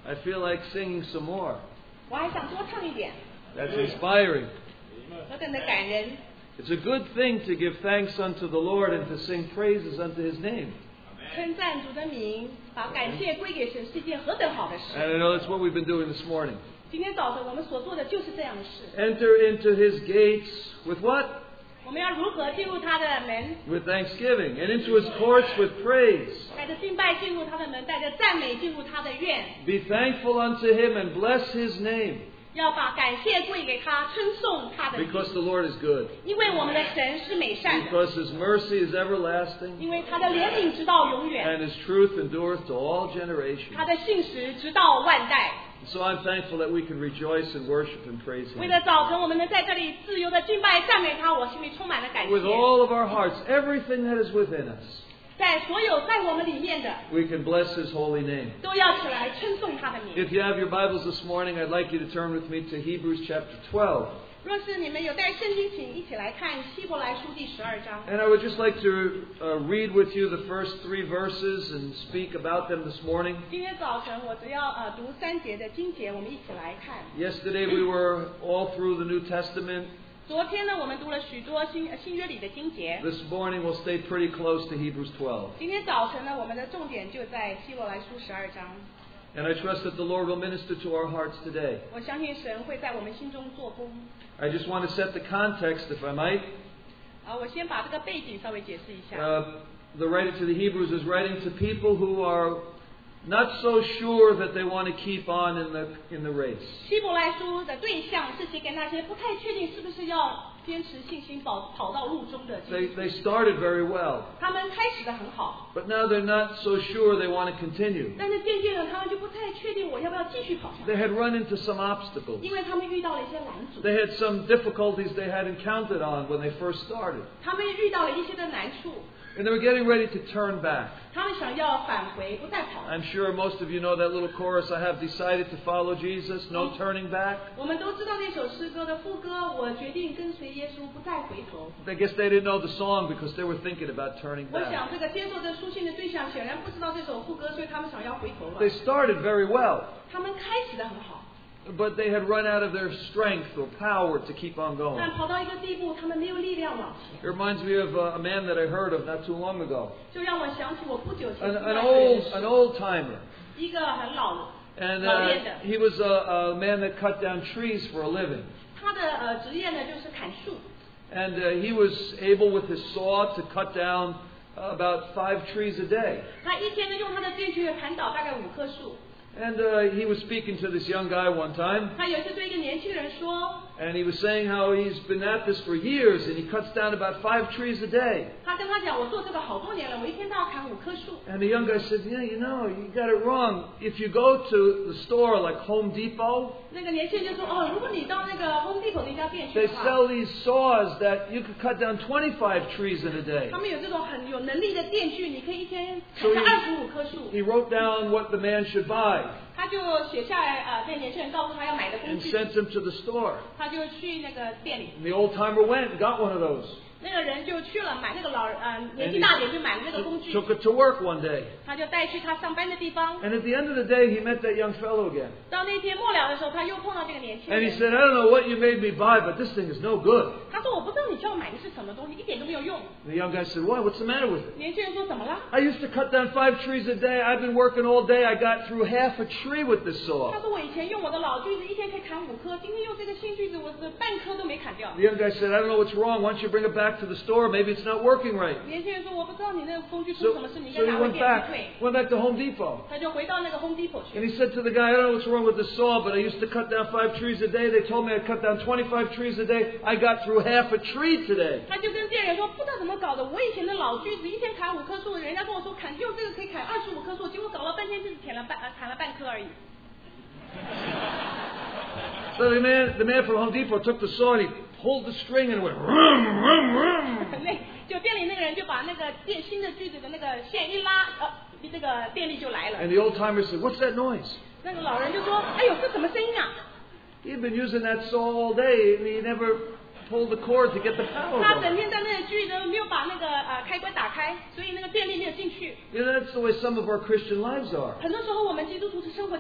I feel like singing some more. 我还想多唱一点。 That's inspiring. 何等的感人！ It's a good thing to give thanks unto the Lord and to sing praises unto His name. 称赞主的名，把感谢归给神，是一件何等好的事！ And I know that's what we've been doing this morning. 今天早晨我们所做的就是这样的事。 Enter into His gates with what? 我们要如何进入他的门？ With thanksgiving. And into His courts with praise. 带着敬拜进入他的门，带着赞美进入他的院。 Be thankful unto Him and bless His name. 要把感谢归给他，称颂他的名。 Because the Lord is good. 因为我们的神是美善的， Because His mercy is everlasting. 因为他的怜悯直到永远， And His truth endureth to all generations. 他的信实直到万代。 So I'm thankful that we can rejoice and worship and praise 为 Him. 了早晨我们能在这里自由的敬拜赞美他，我心里充满了感谢。 With all of our hearts, everything that is within us, 在所有在我们里面的， we can bless His holy name. 都要起来称颂他的名。 If you have your Bibles this morning, I'd like you to turn with me to Hebrews chapter 12. 若是你们有带圣经，请一起来看希伯来书第12章。 And I would just like to read with you the first 3 verses and speak about them this morning. 今天早晨我只要读3节的经节，我们一起来看。 Yesterday we were all through the New Testament. 昨天呢，我们读了许多新约里的经节。 This morning we'll stay pretty close to Hebrews 12. 今天早晨呢，我们的重点就在希伯来书12章。 And I trust that the Lord will minister to our hearts today. 我相信神会在我们心中做工。 I just want to set the context, if I might. 我先把这个背景稍微解释一下。 The writer to the Hebrews is writing to people who are not so sure that they want to keep on in the race. 希伯来书的对象是写给那些不太确定是不是要坚持信心跑到路中的基督徒。 They started very well, 他们开始的很好， but now they're not so sure they want to continue. 但是渐渐的他们就不太确定我要不要继续跑下去， They had run into some obstacles. 因为他们遇到了一些拦阻， They had some difficulties they hadn't counted on when they first started. 他们遇到了一些的难处， And they were getting ready to turn back. 他们想要返回，不再跑。 I'm sure most of you know that little chorus, I have decided to follow Jesus, no turning back. 我们都知道那首诗歌的副歌，我决定跟随耶稣，不再回头。 I guess they didn't know the song because they were thinking about turning 我 back. 想这个接受这书信的对象显然不知道这首副歌，所以他们想要回头了 They。started very well, 他们开始的很好， but they had run out of their strength or power to keep on going. 但跑到一个地步，他们没有力量往前， It reminds me of a man that I heard of not too long ago. 就让我想起我不久前 An old timer. 一个很老 And 练的， he was a man that cut down trees for a living. 他的职业呢就是砍树， And he was able with his saw to cut down about 5 trees a day. 他一天呢用他的电锯砍倒大概5棵树。 And he was speaking to this young guy one time. 他有一次对一个年轻人说， And he was saying how he's been at this for years and he cuts down about 5 trees a day. 他跟他讲，我做这个好多年了，我一天都要砍5棵树。 And the young guy said, yeah, you know, you got it wrong. If you go to the store like Home Depot, 那个年轻人就说，哦，如果你到那个 Home Depot 那家店去 they 的话， sell these saws that you could cut down 25 trees in a day. 他们有这种很有能力的电锯，你可以一天砍 So 下25棵树。 he wrote down what the man should buy 他就写下来，那年轻人告诉他要买的工 and 具， sent him to the store. 他就去那个店里， And the old timer went and got one of those. 那个人就去了买那个年纪大点就买了那个工具， Took it to work one day. 他就带去他上班的地方。 And at the end of the day, he met that young fellow again. 到那天末了的时候，他又碰到这个年轻 And he 人。 said, I don't know what you made me buy, but this thing is no good. 他说：“我不知道你叫我买的是什么东西，一点都没有用。 And the young guy said, why? What's the matter with ” it? 年轻人说：“怎么了 I used to cut down 5 trees a day. I've been working all day. I got through half a tree with this？” 他 saw. 说：“我以前用我的老锯子，一天可以砍5棵，今天用这个新锯子，我的半棵都没砍掉。 The young guy said, I don't know what's wrong. Why don't you bring it back to the store? Maybe it's not working right. ” 年轻人说：“我不知道你那个工具出 So, 什么事，你应 so 该 he 拿回 went 店去退。 back to Home Depot. ” 他就回到那个 Home Depot And 去。 he said to the guy, I don't know what's wrong with this saw, but I used to cut down 5 trees a day. They told me I cut down 25 trees a day. I got through half a tree today. 他就跟店员说：“不知道怎么搞的，我以前的老锯子一天砍5棵树，人家跟我说用这个可以砍25棵树，结果搞了半天就是砍了半棵而已。” So the man from Home Depot took the saw and he pulled the string and it went rum, rum, rum. 就店里那个人就把那个新的锯子的那个线一拉，这个电力就来了。 And the old timer said, what's that noise? 那个老人就说：“哎呦，这什么声音啊 He'd been using that saw all day and he never pulled the cord to get the？” power 他 going. 整天在那里锯子没有把那个开关打开，所以那个电力没有进去。 You know, that's the way some of our Christian lives are. 很多时候我们基督徒的生活就是如此。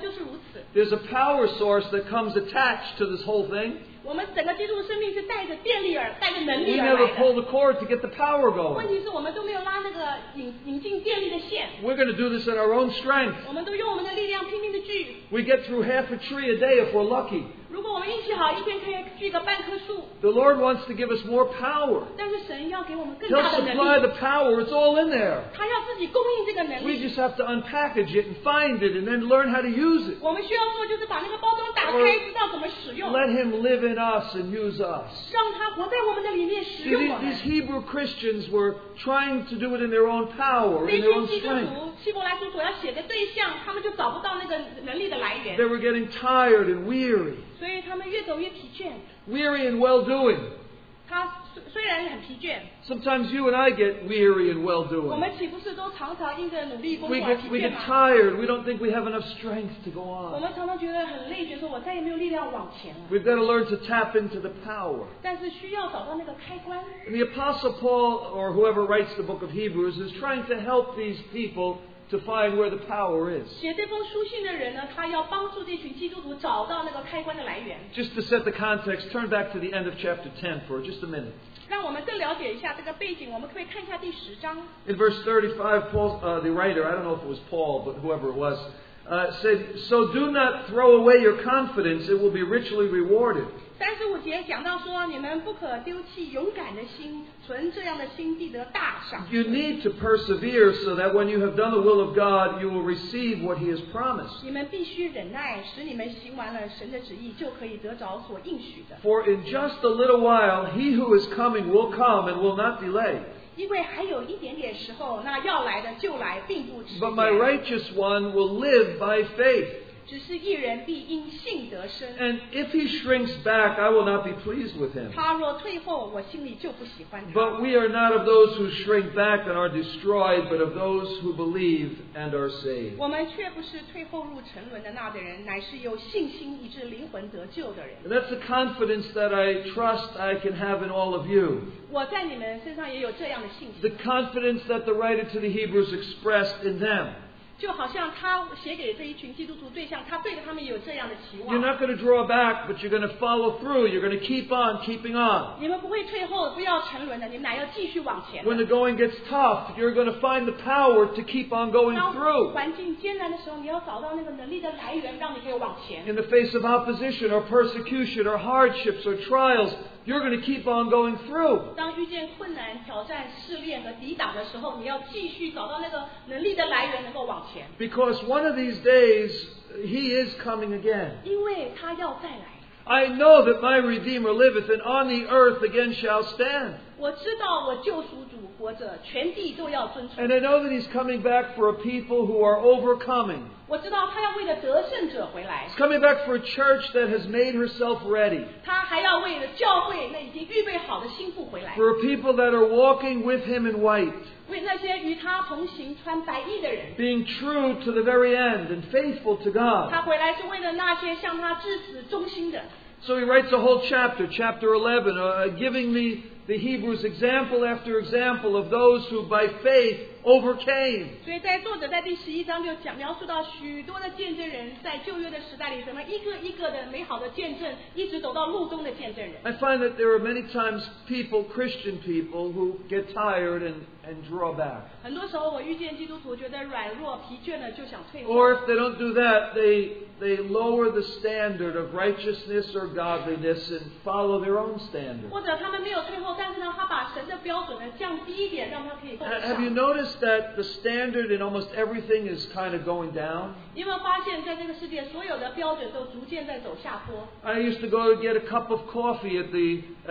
此。 There's a power source that comes attached to this whole thing. 我们整个基督的生命是带着电力带着能 We 力而 never 来 pull 的。 the cord to get the power 问 going. 题是我们都没有拉那个引进电力的线， We're going to do this in our own strength. 我们都用我们的力量拼命的锯。 We get through half a tree a day if we're lucky. 如果我们运气好，一天可以锯个半棵树， The Lord wants to give us more power. 但是神要给我们更 He'll 大的能 supply 力， the power. It's all in there. 他要自己供应这个能 We 力。 just have to unpackage it and find it and then learn how to use it. 我们需要做就是把那个包装打开，知道怎么使用， Let Him live in us and use us. 让他活在我们的里面，使 See, 用我 these 们。 Hebrew Christians were trying to do it in their own power, 这 in their 群 own 基督 strength. 徒，希伯来书所要写的对象，他们就找不到那个能力的来源 They，were getting tired and weary. 所以他们越走越疲倦。 Weary and well-doing. 他虽然很疲倦， Sometimes you and I get weary and 我 well-doing. 们岂不是都常常因着努力工 We 作而 get, 疲 we 倦 get 吗？ tired. We don't think we have enough strength to go 我 on. 们常常觉得很累，觉得说我再也没有力量往前了。 We've got to learn to tap into the power. 但是需要找到那个开关。 And the Apostle Paul, or whoever writes the book of Hebrews, is trying to help these people to find where the power is. 写这封书信的人呢，他要帮助这群基督徒找到那个开关的来源。 Just to set the context, turn back to the end of chapter 10 for just a minute. 让我们更了解一下这个背景，我们可以看一下第10章。 In verse 35, Paul, the writer, I don't know if it was Paul, but whoever it was, said, "So do not throw away your confidence, it will be richly rewarded." 35节讲到说，你们不可丢弃勇敢的心，存这样的心必得大赏。 You need to persevere so that when you have done the will of God, you will receive what He has promised. 你们必须忍耐，使你们行完了神的旨意，就可以得着所应许的。 For in just a little while, He who is coming will come and will not delay. 因为还有一点点时候，那要来的就来，并不迟 But my 延。 righteous one will live by faith. 只是一人必因信得生。 And if he shrinks back, I will not be pleased with him. 他若退后，我心里就不喜欢他。 But we are not of those who shrink back and are destroyed, but of those who believe and are saved. 我们却不是退后入沉沦的那的人，乃是有信心以致灵魂得救的人。 And that's the confidence that I trust I can have in all of you. 我在你们身上也有这样的信心， The confidence that the writer to the Hebrews expressed in them. 就好像他写给这一群基督徒对象，他对着他们也有这样的期 You're 望。 not going to draw back, but you're going to follow through. You're going to keep on keeping on. 你们不会退后，不要沉沦的，你们乃要继续往前的。 When the going gets tough, you're going to find the power to keep on going 当 through. 环境艰难的时候，你要找到那个能力的来源，让你可以往前。 In the face of opposition or persecution or hardships or trials, you're going to keep on going through. 当遇见困难、挑战、试炼和抵挡的时候，你要继续找到那个能力的来源，能够往前。 Because one of these days, He is coming again. 因为他要再来。 I know that my Redeemer liveth, and on the earth again shall stand. 我知道我救赎主活着，全地都要遵从。 And I know that He's coming back for a people who are overcoming. 我知道他要为了得胜者回来 He's，coming back for a church that has made herself ready. 他还要为了教会那已经预备好的心腹回来， For a people that are walking with Him in white. 为那些与他同行穿白衣的人。 Being true to the very end and faithful to God. 他回来是为了那些向他至死忠心的。 So he writes a whole chapter, chapter 11, giving the Hebrews example after example of those who by faith overcame. 所以在作者在第11章就描述到许多的见证人在旧约的时代里，怎么一个一个的美好的见证，一直走到路中的见证人。 I find that there are many times people, Christian people, who get tired and draw back. 很多时候我遇见基督徒觉得软弱疲倦了，就想退后。 Or if they don't do that, they lower the standard of righteousness or godliness and follow their own standard. 或者他们没有退后，但是呢，他把神的标准呢降低一点，让他可以够得 Have you 上。 noticed that the standard in almost everything is kind of going down? 你有没有发现，在这个世界，所有的标准都逐渐在走下坡？ I used to go to get a cup of coffee at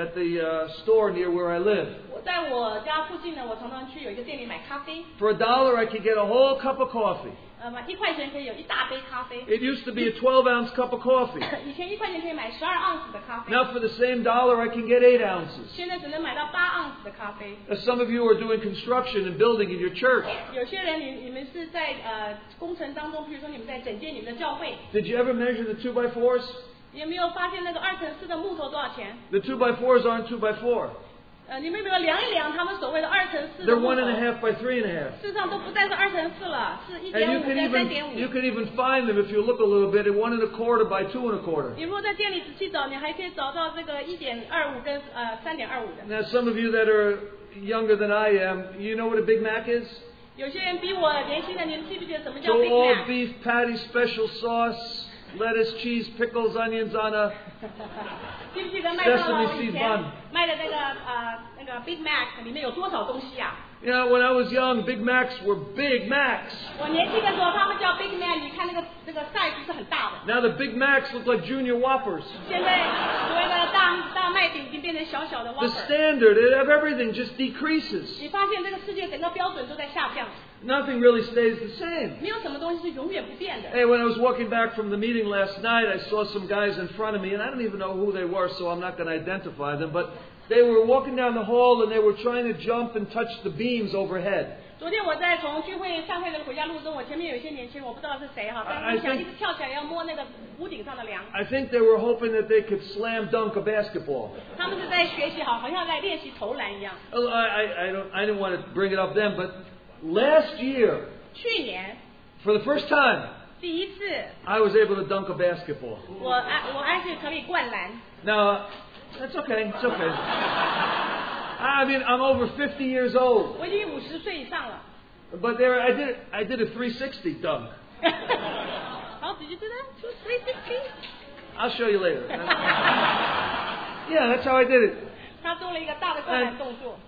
the store near where I live. 我在我家附近呢，我常常去有一个店里买咖啡， For $1, I could get a whole cup of coffee. 买1块钱可以有一大杯咖啡。 It used to be a 12-ounce cup of coffee. 以前1块钱可以买12盎司的咖啡， Now for the same $1, I can get 8 ounces. 现在只能买到8盎司的咖啡。 Some of you are doing construction and building in your church. 有些人你们是在工程当中，比如说你们在整建你们的教会， Did you ever measure the 2x4s? 有没有发现那个2x4的木头多少钱？ The 2x4s aren't 2x4. 你们有没有量一量他们所谓的2乘4的 They're 木头？ 1.5 by 3.5. 事实上都不再是2乘4了，是 And 1.5跟 you 3.5。 can even find them if you look a little bit at 1.25 by 2.25. 你如果在店里仔细找，你还可以找到这个1.25跟3.25的。 Now, some of you that are younger than I am, you know what a Big Mac is? 有些人比我年轻的，你们记不记得什么叫 So Big all Mac？ beef patty, special sauce, lettuce, cheese, pickles, onions on a 记不记得麦当劳 Sesame 以 seed 前 bun 卖的那个 Big Mac 里面有多少东西啊？ You know, when I was young, Big Macs were Big Macs. 我年轻的时候，他们叫 Big Mac， 你看那个 size 是很大的。 Now the Big Macs look like Junior Whoppers. 现在所谓的大麦饼已经变成小小的 The Whopper。 standard of everything just decreases. 你发现这个世界整个标准都在下降， Nothing really stays the same. 没有什么东西是永远不变的。 Hey, when I was walking back from the meeting last night, I saw some guys in front of me, and I don't even know who they were, so I'm not going to identify them, but they were walking down the hall and they were trying to jump and touch the beams overhead. 昨天我在从聚会散会的回家路中，我前面有一些年轻人，我不知道是谁哈，但是他们想一直跳起来要摸那个屋顶上的梁。 I think they were hoping that they could slam dunk a basketball. 他们是在学习好像在练习投篮一样。 I didn't want to bring it up then, but last year, 去年 for the first time, 第一次， I was able to dunk a basketball. 我安是可以灌篮。 Now, that's okay. It's okay. I mean, I'm over 50 years old, 我已经50岁以上了。 but there I did a 360 dunk. How did you do that? 360? I'll show you later. Yeah, that's how I did it. 他做了一个大的灌篮动作，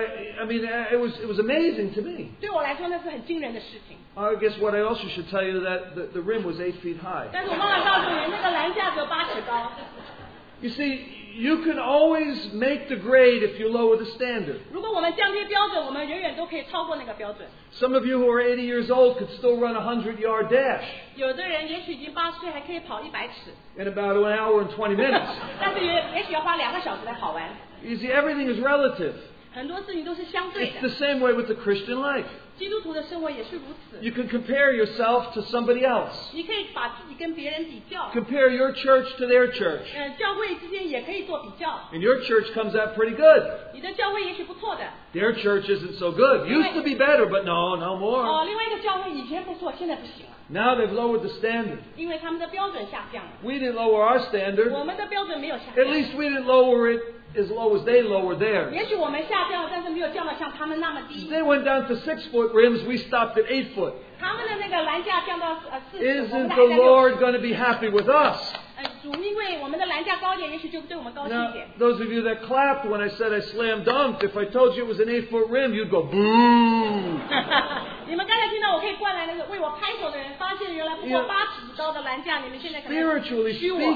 I mean, it was amazing to me. 对我来说那是很惊人的事情。 I guess what I also should tell you that the rim was 8 feet high. 但是我忘了告诉你，那个篮架只有8尺高。 You see, you can always make the grade if you lower the standard. 如果我们降低标准，我们永远都可以超过那个标准。 Some of you who are 80 years old could still run a 100-yard dash 有的人也许已经80岁，还可以跑100尺， in about an hour and 20 minutes. 但是也许要花2个小时来跑完。 You see, everything is relative. 很多事情都是相对 It's 的 the，same way with the Christian life. 基督徒的生活也是如此。 You can compare yourself to somebody else. 你可以把自己跟别人比较， Compare your church to their church. 教会之间也可以做比较。 And your church comes out pretty good. 你的教会也许不错的， Their church isn't so good. Used to be better, but no 哦， more. 另外一个教会以前不错，现在不行了， Now they've lowered the standard. 因为他们的标准下降了， We didn't lower our standard. 我们的标准没有下 At 降。 least we didn't lower it as low as they lowered theirs. 也许我们下降了，但是没有降到像他们那么低。 They went down to 6-foot rims. We stopped at 8 foot. 他们的那个篮架降到4尺，我 Isn't 们的 the 还在6 Lord 尺。 going to be happy with us? 主因为我们的篮架高一点，也许就对我们高兴一 Now, 点。 those of you that clapped when I said I slam dunked, if I told you it was an 8-foot rim, you'd go, boo! 你们刚才听到我可以灌篮那个为我拍手的人，发现原来不过8尺高的篮架，你们现在可能 Spiritually 虚我。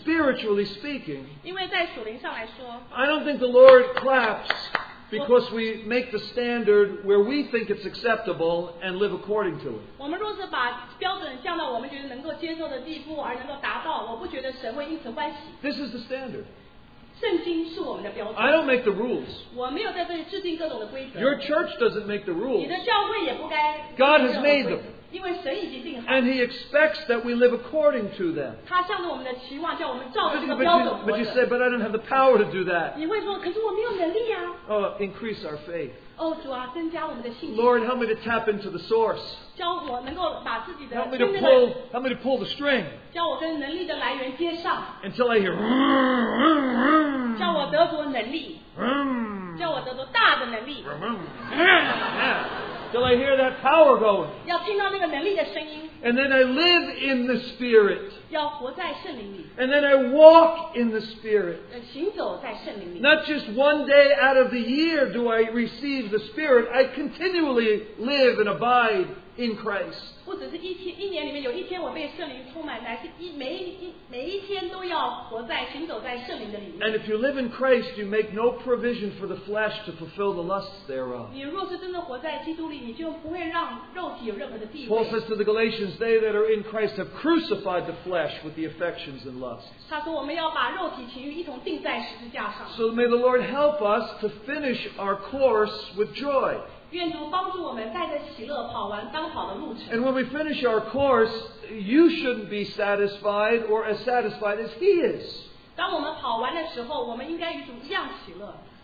speaking, 因为在属灵上来说， I don't think the Lord claps because we make the standard where we think it's acceptable and live according to it. 我们若是把标准降到我们觉得能够接受的地步，而能够达到，我不觉得神会因此欢喜。 This is the standard. 圣经是我们的标 I 准， don't make the rules. 我没有在这里制定各种的规则。 Your church doesn't make the 你 rules. 的教会也不该 God 制 has 定 made 任何规则 them. 因为神已经定好， And He expects that we live according to them. 他向着我们的期望，叫我们照着这个 But 标准 you, 活 but you 着。 say, but I don't have the power to do that. 你会说，可是我没有能力啊。 Oh, increase our faith. 哦，主啊，增加我们的信心， Lord, help me to tap into the source. 教我能够把自己的 Help me 真 to 正 pull, 的， help me to pull the string 教我跟能力的来源接上， until I hear. 叫我得着能力，叫我得着大的能力， Yeah. Till I hear that power going. 要听到那个能力的声音， And then I live in the Spirit. 要活在圣灵里， And then I walk in the Spirit. 行走在圣灵里。 Not just one day out of the year do I receive the Spirit. I continually live and abide in Christ. 不只是一年里面有一天我被圣灵充满，乃是每一天都要活在行走在圣灵的里面。 And if you live in Christ, you make no provision for the flesh to fulfill the lusts thereof. 你若是真的活在基督里，你就不会让肉体有任何的地 Paul 位。 says to the Galatians, they that are in Christ have crucified the flesh with the affections and lusts. 他说我们要把肉体情欲一同钉在十字架上。 So may the Lord help us to finish our course with joy. 愿主帮助我们带着喜乐跑完当跑的路程。 And when we finish our course, you shouldn't be satisfied or as satisfied as He is. 当我们跑完的时候，我们应该与主一样喜乐。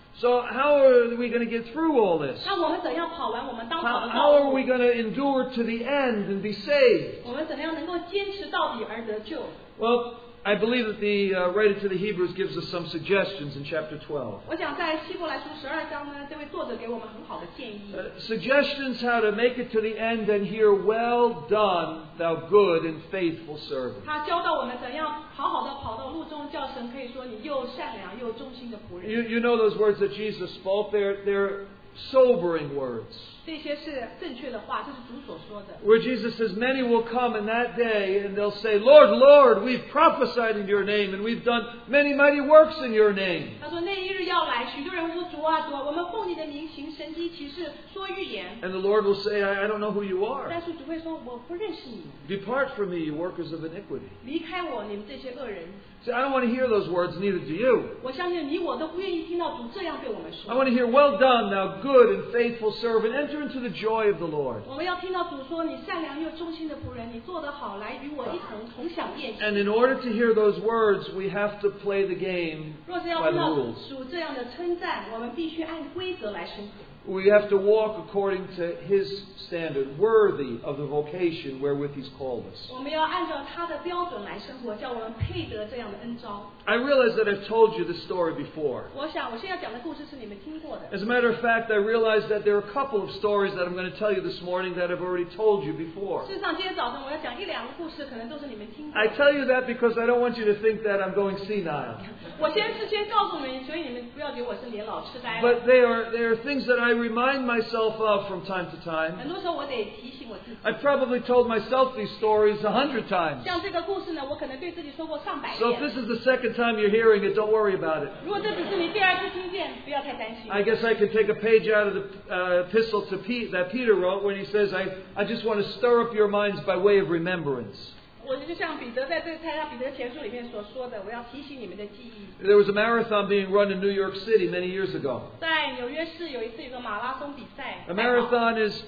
So how are we going to get through all this? 那我们怎样跑完我们当跑的 How 道 are 路？ we going to endure to the end and be saved? 我们怎样能够坚持到底而得救？ Well, I believe that the writer to the Hebrews gives us some suggestions in chapter 12. 我想在希伯来书12章呢，这位作者给我们很好的建议。 Suggestions how to make it to the end and hear, "Well done, thou good and faithful servant." 他教导我们怎样好好的跑到路中，叫神可以说你又善良又忠心的仆人。 You know those words that Jesus spoke? They're sobering words. 这些是正确的话，这是主所说的。 Where Jesus says, "Many will come in that day and they'll say, Lord, Lord, we've prophesied in your name and we've done many mighty works in your name." 他说那一日要来，许多人会说主啊主啊，我们奉你的名行神迹奇事，说预言。 And the Lord will say, I don't know who you are. 但是主会说我不认识你， Depart from me, you workers of iniquity. 离开我，你们这些恶人。 See, I don't want to hear those words, neither do you. 我相信你我都不愿意听到主这样对我们 I 说。 want to hear, "Well done, thou good and faithful servant. Enter into the joy of the Lord." 我们要听到主说你善良又忠心的仆人，你做得好，来与我一同享宴席。 And in order to hear those words, we have to play the game 若是要 by 听 the 到 rules. 主这样的称赞，我们必须按规则来生活。 We have to walk according to His standard, worthy of the vocation wherewith He's called us. 我们要按照他的标准来生活，叫我们配得这样的恩召。 I realize that I've told you this story before. 我想我现在讲的故事是你们听过的。 As a matter of fact, I realize that there are a couple of stories that I'm going to tell you this morning that I've already told you before. 事实上，今天早上我要讲一两个故事，可能都是你们听过 I 的。 tell you that because I don't want you to think that I'm going senile. 我事先告诉你们，所以你们不要觉得我是年老痴呆了。 But they are things that I remind myself of from time to time. 很多时候我得提醒我自己。 I've probably told myself these stories 100 times. 像这个故事呢，我可能对自己说过上百 So if 遍。 this is the second time you're hearing it, don't worry about it. 如果这只是你第二次听见，不要太担心。 I guess I could take a page out of the epistle to that Peter wrote when he says, I just want to stir up your minds by way of remembrance. 我就像彼得在彼得前书里面所说的，我要提醒你们的记忆。 There was a marathon being run in New York City many years ago. 在纽约市有一次有个马拉松比赛。 A marathon is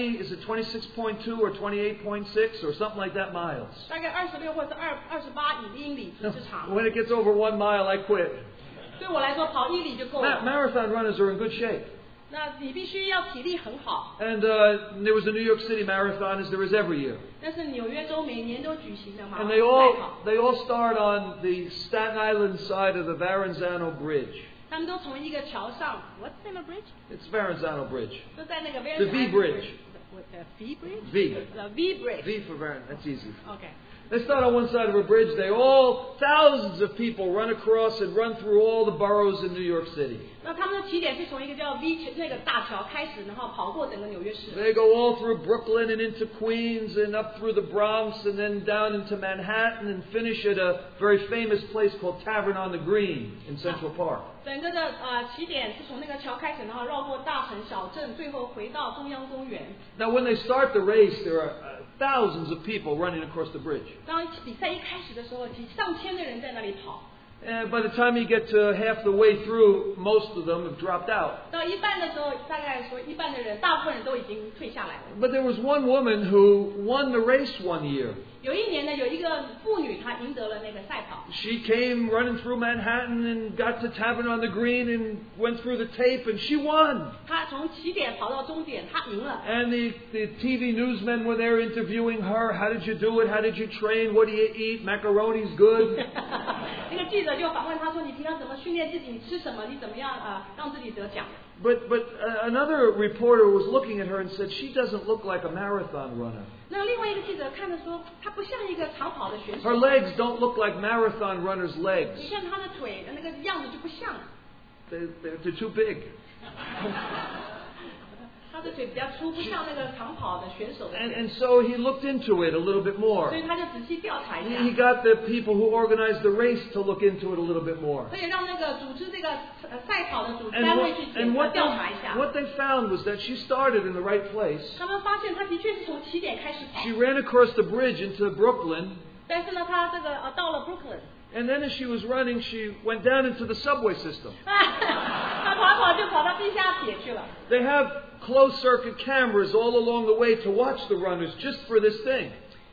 26.2 or 28.6 or something like that miles. 大概26或者28英里之长。 When it gets over 1 mile, I quit. 对我来说，跑1里就够了。 Marathon runners are in good shape. 那你必须要体力很好。 And there was a New York City marathon, as there is every year. 但是纽约州每年都举行的马拉 And 松 they 赛跑， all start on the Staten Island side of the Verrazano Bridge. 他们都从一个桥上 ，What's the name of bridge？ It's Verrazano Bridge. 就在那个 The V Bridge. V bridge。 V. The V bridge。 V for Verrazano. That's easy. OK。 They start on one side of a bridge. Thousands of people run across and run through all the boroughs in New York City. 那他们的起点是从一个叫 V 那个大桥开始，然后跑过整个纽约市。 They go all through Brooklyn and into Queens and up through the Bronx and then down into Manhattan and finish at a very famous place called Tavern on the Green in Central Park. 整个的起点是从那个桥开始，然后绕过大城小镇，最后回到中央公园。 Now, when they start the race, there are thousands of people running across the bridge. 当比赛一开始的时候，上千的人在那里跑。 And by the time you get to half the way through, most of them have dropped out. 到一半的时候，大概说一半的人，大部分人都已经退下来了。 But there was one woman who won the race one year. 有一年呢，有一个妇女，她赢得了那个赛跑。 She came running through Manhattan and got to Tavern on the Green and went through the tape and she won. 她从起点跑到终点，她赢了。 And the TV newsmen were there interviewing her. How did you do it? How did you train? What do you eat? Macaroni's good. 那个记者就访问她说：“你平常怎么训练自己？你吃什么？你怎么样让自己得奖？” But another reporter was looking at her and said, she doesn't look like a marathon runner. 那另外一个记者看着说，她不像一个长跑的选手。 Her legs don't look like marathon runners' 你 legs. 看她的腿的那个样子就不像， They're too big. 她的腿比较粗，不像那个长跑的选手的腿。 And so he looked into it a little bit more. 所以他就仔细调查一下， He got the people who organized the race to look into it a little bit more. 所以让那个组织这个赛跑的组织 And 单位去 what 调查一下。 they found was that she started in the right place. 他们发现他的确是从起点开始跑 She，ran across the bridge into Brooklyn. 但是呢，他这个到了 Brooklyn， And then as she was running, she went down into the subway system. 他跑就跑到地下铁去了。 They have closed-circuit cameras all along the way to watch the runners just for this thing.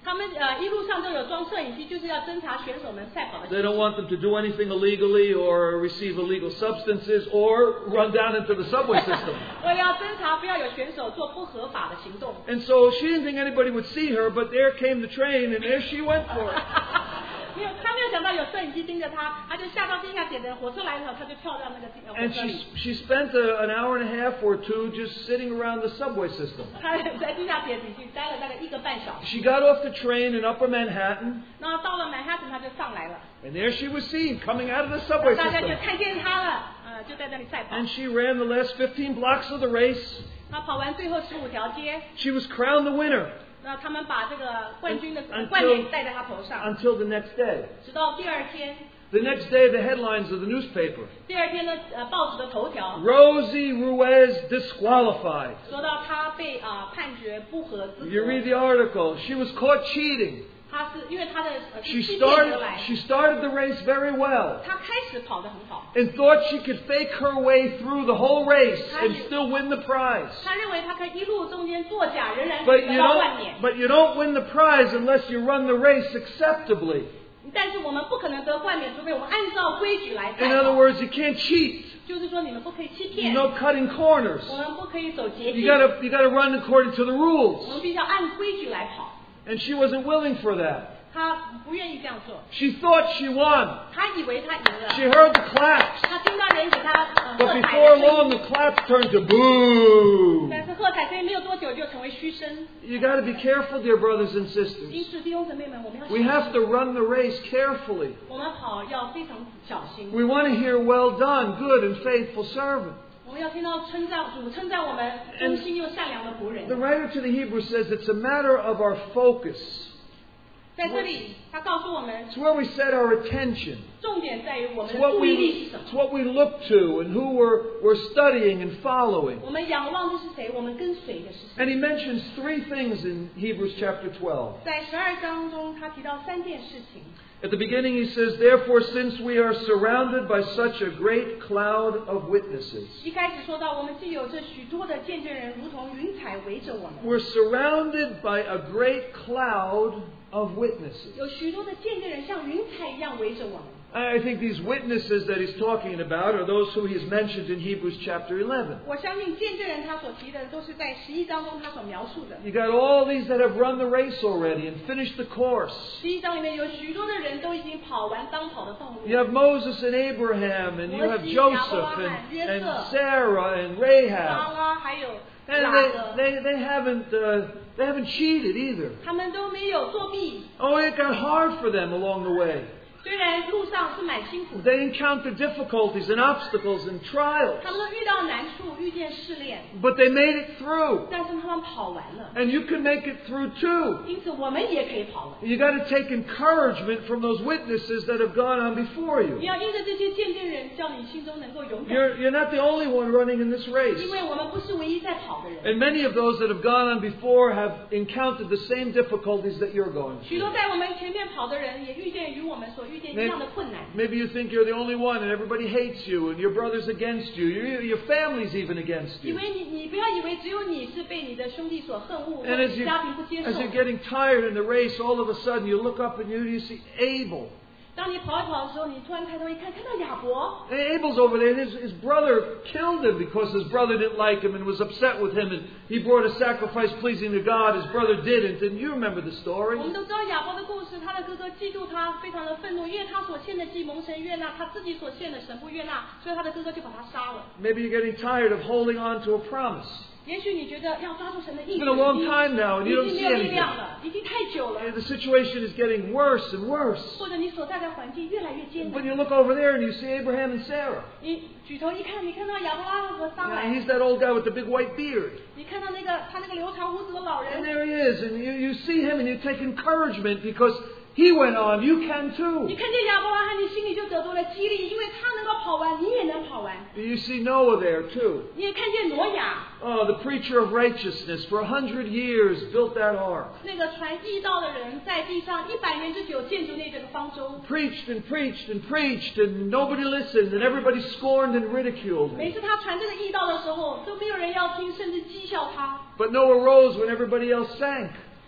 他们一路上都有装摄影机，就是要侦查选手们赛跑的 They 情 don't 形。 want them to do anything illegally or receive illegal substances or run down into the subway system. 为了要侦查，不要有选手做不合法的行动。 And so she didn't think anybody would see her, but there came the train, and there she went for it. 他没有想到有摄影机盯着他，他就下到地下铁的火车来的时候，他就跳到那个火 And 车里。 she spent an hour and a half or two just sitting around the subway system. 他在地下铁里去待了大概1个半小时。 She got off the train in Upper Manhattan, 然后到了曼哈顿，他就上来了， and there she was seen coming out of the subway 大家就 system. 看见他了，就在那里赛跑。 And she ran the last 15 blocks of the race. 他跑完最后15条街， She was crowned the winner 那他们把这个冠军的 Until- 冠冕戴在他头上， until the next day. 直到第二天。 The next day, the headlines of the newspaper. 第二天的报纸的头条 Rosie Ruiz disqualified. 说到他被判决不合资 You 格， read the article. She was caught cheating. 他是因为他的 She 欺骗得来， started the race very well 他开始跑得很好， and thought she could fake her way through the whole race and still win the prize. 他认为他可以一路中间作假，仍然 But 得 you 到冠冕。 don't win the prize unless you run the race acceptably. 但是我们不可能得冠冕，除非我们按照规矩来 In 赛 other 跑。 words, you can't cheat. 就是说你们不可以欺骗， No cutting corners. 我们不可以走捷 You 径， gotta run according to the 我 rules. 们必须要按规矩来跑。 And she wasn't willing for that. 他不愿意这样做， She thought she won. 他以为他赢 She 了， heard the claps. 他听到人给他 But 喝彩 before 的声 long, 音， the claps turned to boo. 但是喝彩声音没有多久就成为嘘声。 You got to be careful, dear brothers and 因 sisters. 此，弟兄姊妹们，我们要 We have to run the race carefully. 我们跑要非常小心。 We want to hear, well done, good and faithful servant. 我们要听到称赞主称赞我们忠心又善良的仆人 The。writer to the Hebrews says it's a matter of our focus. 在这里，他告诉我们， It's where we set our attention. 重点在于我们 It's 的 what 注意力是什 it's 么。 what we look to and who we're studying and following. 我们仰望的是谁？我们跟随的是谁？ And he mentions three things in Hebrews chapter 12. 在12章中，他提到3件事情。 At the beginning he says, therefore, since we are surrounded by such a great cloud of witnesses. 一开始说到，我们既有这许多的见证人，如同云彩围着我们， We're surrounded by a great cloud of witnesses. 有许多的见证人像云彩一样围着我们。 I think these witnesses that he's talking about are those who he's mentioned in Hebrews chapter 11. 我相信见证人他所提的都是在11章中他所描述的。 You got all these that have run the race already and finished the course. 11章里面有许多的人都已经跑完当跑的道路。 You have Moses and Abraham, and you have Joseph and Sarah and 拉 Rahab. 拉还有 And 拉的， they haven't cheated either. 他们都没有作弊。 Oh, it got hard for them along the way. 虽然路上是蛮辛苦的， They encountered difficulties and obstacles and trials. 他们都遇到难处，遇见试炼， But they made it through. 但是他们跑完了。 And you can make it through too. 因此，我们也可以跑完。 You got to take encouragement from those witnesses that have gone on before 你 you. 要因着这些见证人，叫你心中能够勇敢， You're not the only one running in this race. 因为我们不是唯一在跑的人。 And many of those that have gone on before have encountered the same difficulties that you're going 许 through. 多在我们前面跑的人，也遇见与我们所遇见一样的困难。 Maybe you think you're the only one and everybody hates you and your brother's against you. Your family's even against 以 you. 为你不要以为只有你是被你的兄弟所恨恶，或 And 者 as 家庭不接受 you're。getting tired in the race, all of a sudden you look up and you see Abel. 当你跑一跑的时候，你突然抬头一看，看到亚伯， And Abel's over there. His brother killed him because his brother didn't like him and was upset with him. And he brought a sacrifice pleasing to God. His brother didn't. And you remember the 我 story. 们都知道亚伯的故事，他的哥哥嫉妒他，非常的愤怒，因为他所献的祭蒙神悦纳，他自己所献的神不悦纳，所以他的哥哥就把他杀了。 Maybe you're getting tired of holding on to a promise. 也许你觉得要抓住神的意 It's 志， been a long time now and 已 you don't 经 see 没有力 anything. 量了，已经太久了， The situation is getting worse and worse. 或者你所在的环境越来越艰 But 难。 you look over there and you see Abraham and Sarah. 你举头一看，你看到亚伯拉罕和撒 And 来， he's that old guy with the big white beard. 你看到他那个留长胡子的老 And 人， there he is. And you see him and you take encouragement because he went on. You can 你 too. 看见亚伯拉罕，你心里就得到了激励，因为他能够跑完，你也能跑完。 You see Noah there too. 你也看见挪亚， Oh, the preacher of righteousness for 100 years built that ark. 那个传义道的人，在地上100年之久建筑那这个方舟。 Preached and preached and preached and nobody listened and everybody scorned and ridiculed 每 him. 次他传这个义道的时候，都没有人要听，甚至讥笑他。 But Noah rose when everybody else sank.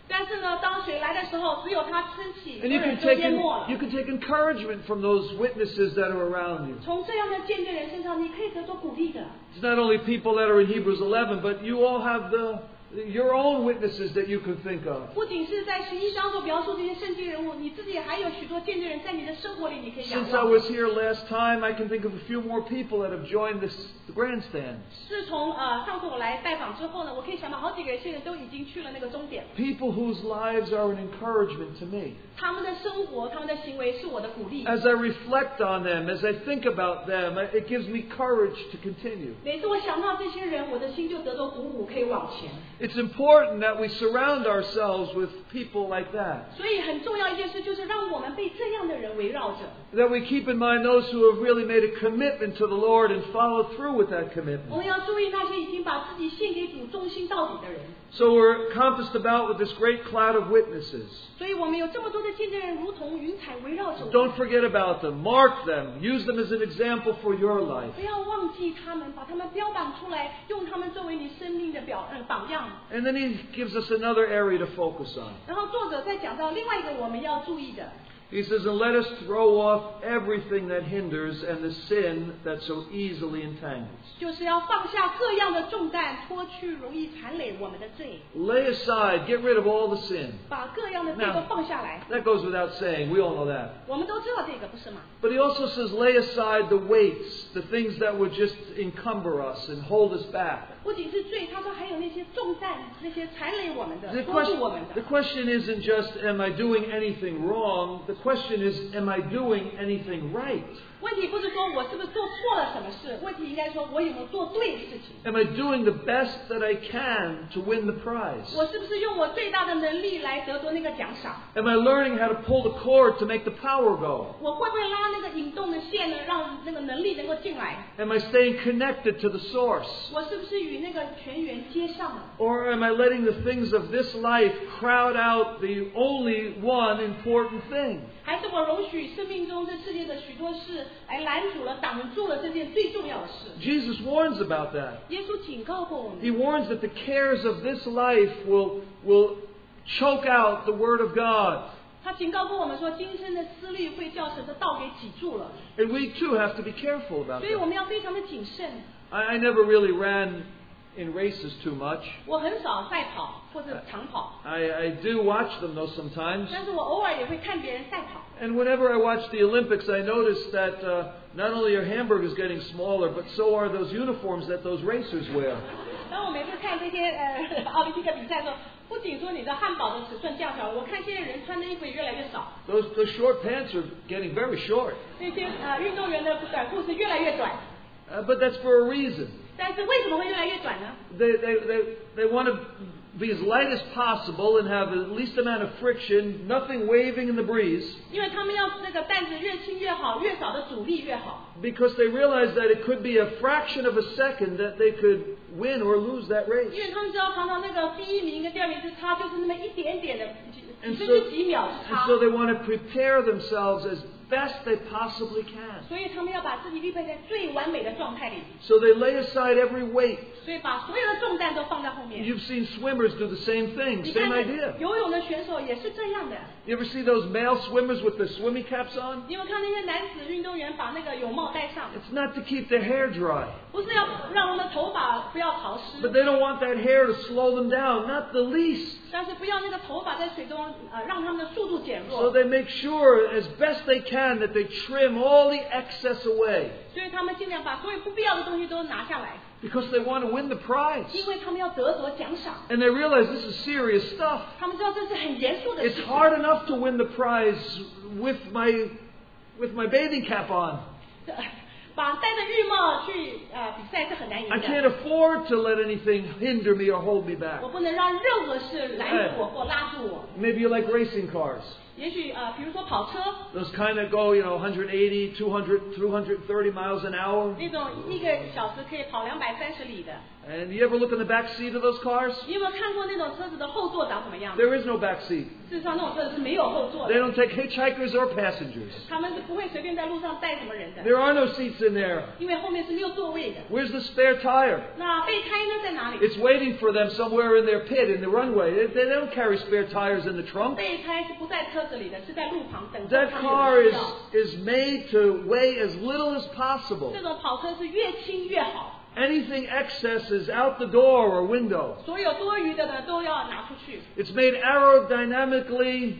但是呢，当水来的时候，只有他撑起，所 And 有 you 人 can 都 take 淹没了。 you can take encouragement from those witnesses that are around you. 从这样的见证人身上，你可以得到鼓励的。 It's not only people that are in Hebrews 11, but you all have your own witnesses that you can think of. 不仅是在11章所描述这些圣经人物，你自己还有许多见证人在你的生活里，你可以仰 Since I 望。 was here last time, I can think of a few more people that have joined the grandstand. 自从上次我来拜访之后呢，我可以想到好几个些人都已经去了那个终点。 People whose lives are an encouragement to me. 他们的生活，他们的行为是我的鼓励。 As I reflect on them, as I think about them, it gives me courage to continue. 每次我想到这些人，我的心就得到鼓舞，可以往前。 It's important that we surround ourselves with people like that. 所以很重要一件事就是让我们被这样的人围绕着。 That we keep in mind those who have really made a commitment to the Lord and followed through with that 我 commitment. 们要注意那些已经把自己献给主、忠心到底的人。 So we're compassed about with this great cloud of witnesses. 所以我们有这么多的见证人，如同云彩围绕着我们。 Don't forget about them. Mark them. Use them as an example for your life. 不要忘记他们，把他们标榜出来，用他们作为你生命的榜样。 And then he gives us another area to focus on. 然后作者再讲到另外一个我们要注意的， He says, and let us throw off everything that hinders and the sin that so easily entangles. 就是要放下各样的重担，脱去容易缠累我们的罪， Lay aside, get rid of all the sin. 把各样的罪都放下来。 That goes without saying. We all know that. 我们都知道这个，不是吗？ But he also says, lay aside the weights, the things that would just encumber us and hold us back. 不仅是罪，他说还有那些重担，那些缠累我们的、 The 拖住我们 question 的。 isn't just, am I doing anything wrong? The question is, am I doing anything right? 问题不是说我是不是做错了什么事，问题应该说我有没有做对事情。 Am I doing the best that I can to win the prize? 我是不是用我最大的能力来得着那个奖赏？ Am I learning how to pull the cord to make the power go? 我会不会拉那个引动的线呢，让那个能力能够进来？ Am I staying connected to the source? 我是不是与那个泉源接上了？ Or am I letting the things of this life crowd out the only one important thing? 还是我容许生命中这世界的许多事来拦阻了、挡住了这件最重要的事？ Jesus warns about that. 耶稣警告过我们， He warns that the cares of this life will choke out the Word of God. 他警告过我们说，今生的思虑会叫神的道给挤住了， And we too have to be careful about 所以我 that. 们要非常的谨慎。 I never really ran in races too much. 我很少赛跑或者长跑， I do watch them though sometimes. 但是我偶尔也会看别人赛跑。 And whenever I watch the Olympics, I notice that not only are hamburgers getting smaller, but so are those uniforms that those racers wear. 当我每次看这些奥林匹克比赛的时候，不仅说你的汉堡的尺寸降小，我看现在人穿的衣服也越来越少， Those short pants are getting very short. 那些运动员的短裤是越来越短。 But that's for a reason. 但是为什么会越来越短呢？ They want to be as light as possible and have the least amount of friction, nothing waving in the breeze, 因为他们要那个担子越轻越好，越少的阻力越好。 because they realize that it could be a fraction of a second that they could win or lose that 因 race. 为他们知道常常那个第一名跟第二名之差就是那么一点点的， And 甚 so, 至几秒之差 and。so they want to prepare themselves as best they possibly can. 所以他们要把自己预备在最完美的状态里， So they lay aside every weight. 所以把所有的重担都放在后面。 You've seen swimmers do the same thing, 你 same 看 idea. 游泳的选手也是这样的。 You ever see those male swimmers with the swimmy caps on? 你有没有看那些男子运动员把那个泳帽戴上？ It's not to keep their hair dry, 不是要让我们的头发不要潮湿， but they don't want that hair to slow them down, not the least. 但是不要那个头发在水中让他们的速度减 So 弱。 they make sure as best they can that they trim all the excess away 所以他们尽量把所有不必要的东西都拿下来， because they want to win the prize. 因为他们要得着奖赏。 And they realize this is serious stuff. 他们知道这是很严肃的事 It's 情。 hard enough to win the prize with my bathing cap on. 把戴着浴帽去比赛是很难赢 I can't 的。 afford to let anything hinder me or hold me back. 我不能让任何事拦住我或拉住我。 Maybe you like racing cars. 也许比如说跑车， those kind that go, 180, 200, 230 miles an hour. 那种1个小时可以跑230里的。 And you ever look in the back seat of those cars? 你有没有看过那种车子的后座长什么样？ There is no back seat. 事实上，那种车子是没有后座 They 的， don't take hitchhikers or passengers. 他们是不会随便在路上带什么人的， There are no seats in there. 因为后面是没有座位的。 Where's the spare tire? 那备胎呢在哪里？ It's waiting for them somewhere in their pit in the runway. They don't carry spare tires in the trunk. 备胎是不在车子里的，是在路旁等着 That 他们 car 有 is, 需要。 is made to weigh as little as possible. 这种跑车是越轻越好， Anything excess is out the door or window. 所有多余的呢都要拿出去。 It's made aerodynamically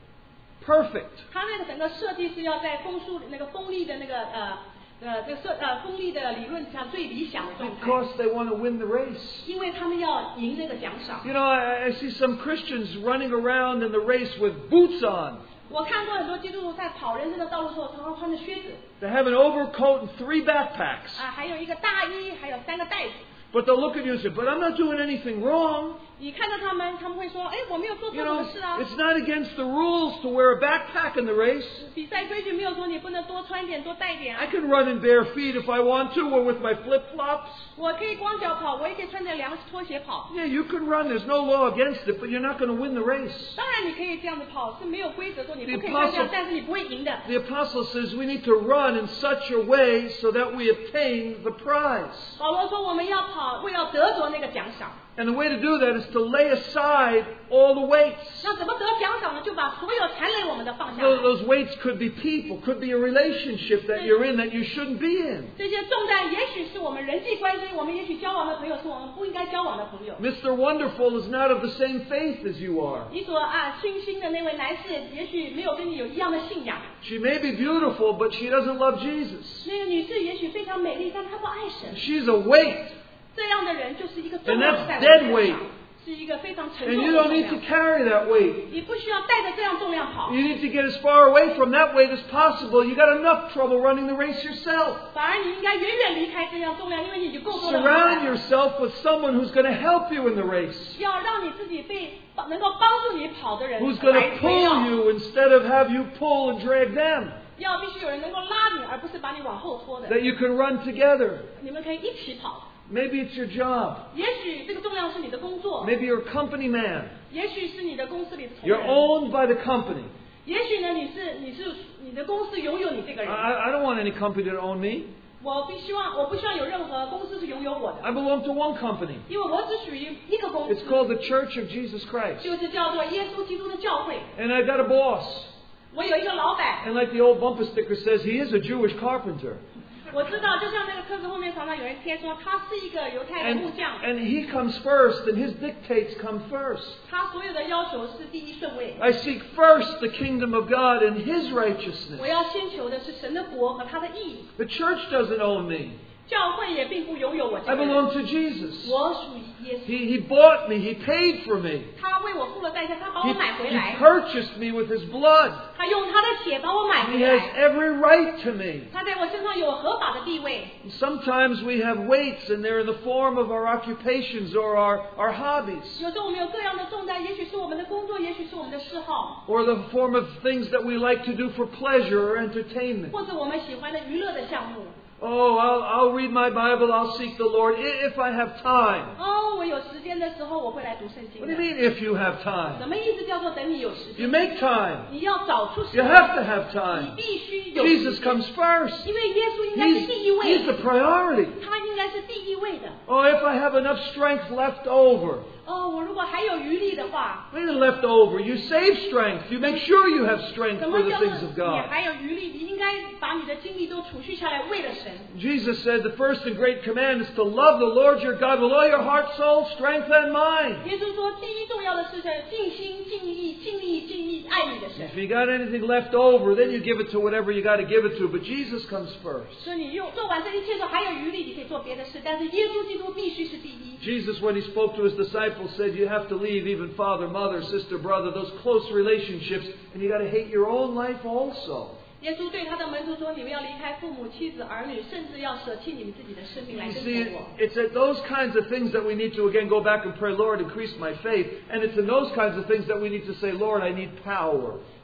perfect. 它那个整个设计是要在风力的风力的理论上最理想的状态， Because they want to win the race. 因为他们要赢这个奖赏。 I see some Christians running around in the race with boots on. 我看过很多基督徒在跑人生的道路的时候，常常穿着靴子 They have an overcoat and 3 backpacks. 还有一个大衣，还有3个袋子。 But they'll look at you and say, but I'm not doing anything wrong. 你看到他们会说：“哎，我没有做错什么事啊。” It's not against the rules to wear a backpack in the race. 比赛规矩没有说你不能多穿一点、多带一点啊 I。can run in bare feet if I want to, or with my flip-flops. 我可以光脚跑，我也可以穿着拖鞋跑。 Yeah, you can run. There's no law against it, but you're not going to win the race. 当然你可以这样子跑，是没有规则说你不可以 The apostle- 这样，但是你不会赢的。 The apostle says we need to run in such a way so that we obtain the prize. 保罗说我们要跑，为了得着那个奖赏。 And the way to do that is to lay aside all the weights. 那怎么得奖赏呢？就把所有缠累我们的放下来。 Those weights could be people, could be a relationship that you're in that you shouldn't be in. 这些重担也许是我们人际关系，我们也许交往的朋友是我们不应该交往的朋友。 Mr. Wonderful is not of the same faith as you are. 你所倾心的那位男士，也许没有跟你有一样的信仰。 She may be beautiful, but she doesn't love Jesus. 那个女士也许非常美丽，但她不爱神。 She's a weight, 这样的人就是一个重 and 量 that's 在我 dead 们身 weight. 上，是一个非常沉 And 重 you 的 don't 重 need to 量。 carry that weight. 你不需要带着这样重量跑， You need to get as far away from that weight as possible. You got enough trouble running the race yourself. 反而你应该远远离开这样重量，因为你已经够多的麻 Surround 烦了。 yourself with someone who's going to help you in the race, 要让你自己能够帮助你跑的人 who's going 来 to 围 pull 绕， you instead of have you pull and drag them, 要必须有人能够拉你，而不是把你往后拖的。 that you can run together. 你们可以一起跑。 Maybe it's your job. 也许这个重量是你的工作， Maybe you're a company man. 也许是你的公司里的同 You're 仁， owned by the company. 也许呢你的公司拥有你这个人。 I don't want any company to own me. 我不希望有任何公司是拥有我的， I belong to one company. 因为我只属于一个公 It's 司， called the Church of Jesus Christ. 就是叫做耶稣基督的教会。 And I got a boss. 我有一个老板， And like the old bumper sticker says, he is a Jewish carpenter. 我知道，就像那个车子后面常常有人贴说他是一个犹太的木匠， And he comes first, and his dictates come first. 他所有的要求是第一顺位。 I seek first the kingdom of God and his righteousness. 我要先求的是神的国和他的义。 The church doesn't own me. 教会也并不拥有我这 I 个人， belong to Jesus. 我属于耶稣。 He bought me. He paid for me. 他为我付了代价，他把 He, 我买回 he 来， purchased me with his blood. 他用他的血把我买 He 回 has 来， every right to me. 他在我身上有合法的地位。 Sometimes we have weights, and they're in the form of our occupations or our hobbies, 有时候我们有各样的重担，也许是我们的工作，也许是我们的嗜好， or the form of things that we like to do for pleasure or entertainment. 或者我们喜欢的娱乐的项目。 Oh, I'll read my Bible. I'll seek the Lord if I have time. 哦，我有时间的时候，我会来读圣经 What do you 的。 mean if you have 什 time? 么意思？叫做等你有时 You 间， make time. 你要找出时 You 间， have to have 你 time. 必须有时 Jesus 间， comes first. 因为耶稣应该是第一 He's 位， the priority. 他应该是第一位的。 Oh, if I have enough strength left over. 哦，我如果还有余力的话， What do you mean left over? You save strength. You make sure you have strength 什 for 么 the 叫做 things of 你 God. 还有余力？你应该把你的精力都储蓄下来，为了神。 Jesus said the first and great command is to love the Lord your God with all your heart, soul, strength, and mind. 耶稣说，第一重要的事是尽心、尽意、尽力、尽意爱你的神。 If you got anything left over, then you give it to whatever you got to give it to. But Jesus comes first. 所以你做完这一切之后还有余力，你可以做别的事，但是耶稣基督必须是第一。 Jesus, when he spoke to his disciples, said you have to leave even father, mother, sister, brother, those close relationships, and you got to hate your own life also. 耶稣对他的门徒说：“你们要离开父母、妻子、儿女，甚至要舍弃你们自己的生命来 You 跟 see, 从我。” it's at those kinds of things that we need to again go back and pray, Lord, increase my faith. And it's in those kinds of things that we need to say, Lord, I need power.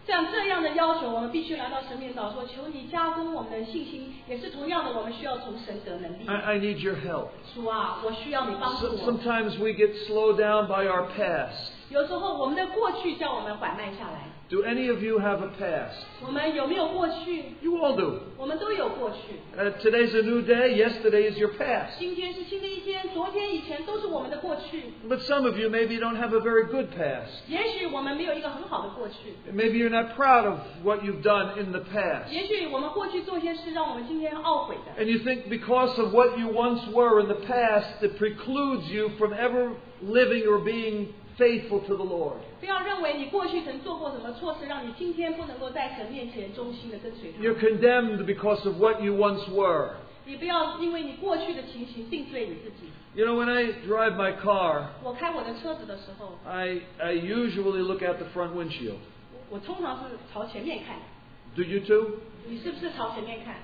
像这样的要求，我们必须来到神面早说，求你加增我们的信心，也是同样的，我们需要从神得能力。 I need your help. 主啊，我需要你帮助我。 Sometimes we get slowed down by our past. 有时候我们的过去叫我们缓慢下来。 Do any of you have a past? 我们有没有过去？ You all do. 我们都有过去。 Today's a new day. Yesterday is your past. 今天是新的一天，昨天以前都是我们的过去。 But some of you maybe don't have a very good past. 也许我们没有一个很好的过去。 Maybe you're not proud of what you've done in the past. 也许我们过去做一些事，让我们今天懊悔的。 And you think because of what you once were in the past, it precludes you from ever living or being faithful to the Lord. 不要认为你过去曾做过什么错事，让你今天不能够在神面前忠心的跟随他。 You're condemned because of what you once were. 你不要因为你过去的情形定罪你自己。 You know, when I drive my car, 我开我的车子的时候， I usually look at the front windshield. 我通常是朝前面看。 Do you too? 你是不是朝前面看？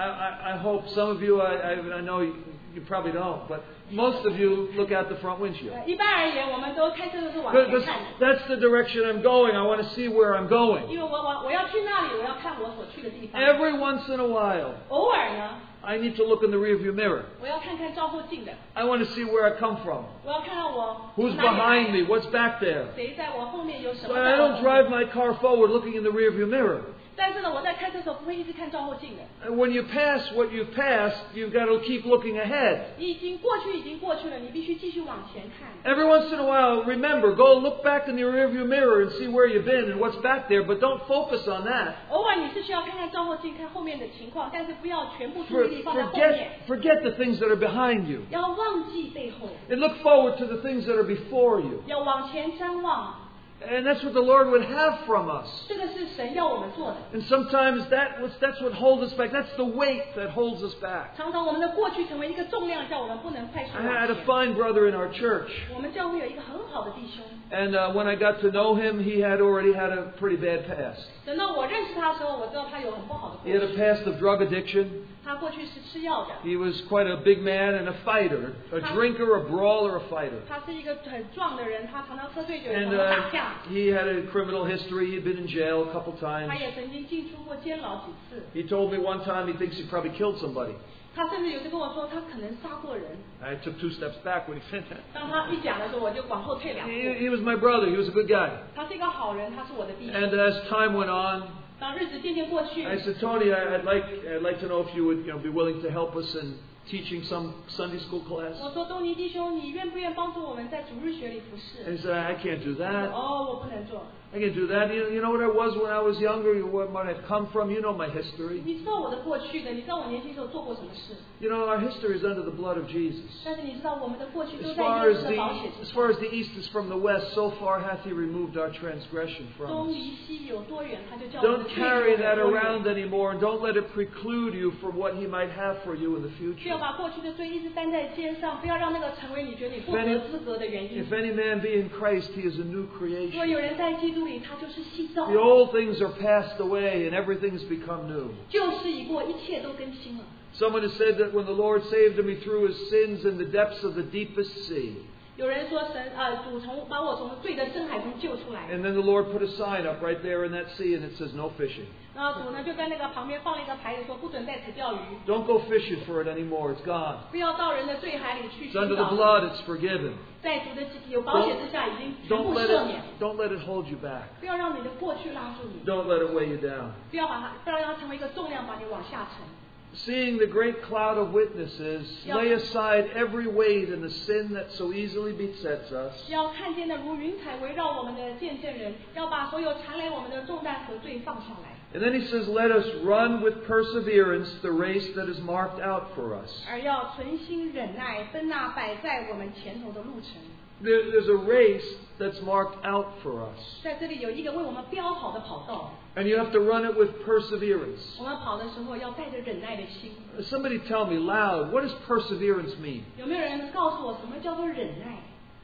I hope some of you, I know you probably don't, but most of you look at the front windshield. 一般而言，我们都开车都是往前 Because 看的。 that's the direction I'm going. I want to see where I'm going. 因为我要去那里，我要看我所去的地方。 Every once in a while, 偶尔呢， I need to look in the rearview mirror. 我要看看照后镜的， I want to see where I come from. 我要看看我 Who's 从哪里来 behind me? What's back there? 谁在我后面有什 So 么 I 在我 don't 后 drive 面。 my car forward looking in the rearview mirror. 但是呢，我在开车的时候不会一直看照后镜的。 And when you pass what you've passed, you've got to keep looking ahead. 你已经过去了，你必须继续往前看。 Every once in a while, remember, go look back in the rearview mirror and see where you've been and what's back there, but don't focus on that. 偶尔你是需要看看照后镜，看后面的情况，但是不要全部注意力放在后面， Forget the things that are behind you 要忘记背后， and look forward to the things that are before you. 要往前瞻望。 And that's what the Lord would have from us. 这个是神要我们做的。 And sometimes that's what holds us back. That's the weight that holds us back. 常常我们的过去成为一个重量，叫我们不能快速 I 往 had a 前。 fine brother in our church. 我们教会有一个很好的弟兄， And when I got to know him, he had already had a pretty bad past. 等到我认识他的时候，我知道他有很不好的 He 过 had a 去。 past of drug addiction. 他过去是吃药的， He was quite a big man and a fighter, a drinker, a brawler, a fighter. 他是一个很壮的人，他常常喝醉酒， And 常常打架。 he had a criminal history. He'd been in jail a couple 他 times. 也曾经进出过监牢几次。 He told me one time he thinks he probably killed somebody. 他甚至有次跟我说，他可能杀过人。 I took 2 steps back when he said that. 当他一讲的时候，我就往后退2步。 He was my brother. He was a good guy. 他是一个好人，他是我的弟兄。 And as time went on, 当日子渐渐过去， I said, Tony, I'd like to know if you would be willing to help us in teaching some Sunday school class. 我说东尼弟兄，你愿不愿帮助我们在主日学里服 And 侍？ he said, I can't do 他说 that. 哦，我不能做。 I can't do that. You know what I was when I was younger? Where I've come from? You know my history. 你知道我的过去的，你知道我年轻时候做过什么事， You know, our history is under the blood of Jesus. 但是你知道我们的过去都 As 在 far 耶 as 稣 the 的保险之 as 上。 far as the east is from the west, so far hath He removed our transgression 东 from us. 离西有多远，他就叫我们 Don't 的罪 carry 有 that 多远。 around anymore, and don't let it preclude you from what He might have for you in the 不要 future. 把过去的罪一直担在肩上，不要让那个成为你觉得你不合资格的原因 If。any man be in Christ, he is a new 若 creation. 有人在基督里，他就是新造 The old things are passed away, and everything's become new. 旧事已过，一切都更新了。 Someone has said that when the Lord saved him, He threw his sins in the depths of the deepest sea. 有人说主把我从罪的深海中救出来， And then the Lord put a sign up right there in that sea, and it says, no fishing. 然后主呢就在那个旁边放了一个牌子，说不准在此钓鱼， Don't go fishing for it anymore. It's gone. 不要到人的罪海里去 It's 寻 under the 找。 blood. It's forgiven. 在主的有保险之下，已经全 Don't 部 let 赦免。 don't let it hold you back. 不要让你的过去拉住你， Don't let it weigh you down. 不要让它成为一个重量，把你往下沉。 Seeing the great cloud of witnesses, lay aside every weight and the sin that so easily besets us. 要看见的如云彩围绕我们的见证人，要把所有缠累我们的重担和罪放下来。 And then he says, let us run with perseverance the race that is marked out for us. 而要存心忍耐，奔那摆在我们前头的路程。 There's a race that's marked out for us. 在这里有一个为我们标好的跑道， And you have to run it with perseverance. 我们跑的时候要带着忍耐的心。 Somebody tell me loud, what does perseverance mean? 有没有人能告诉我什么叫做忍耐？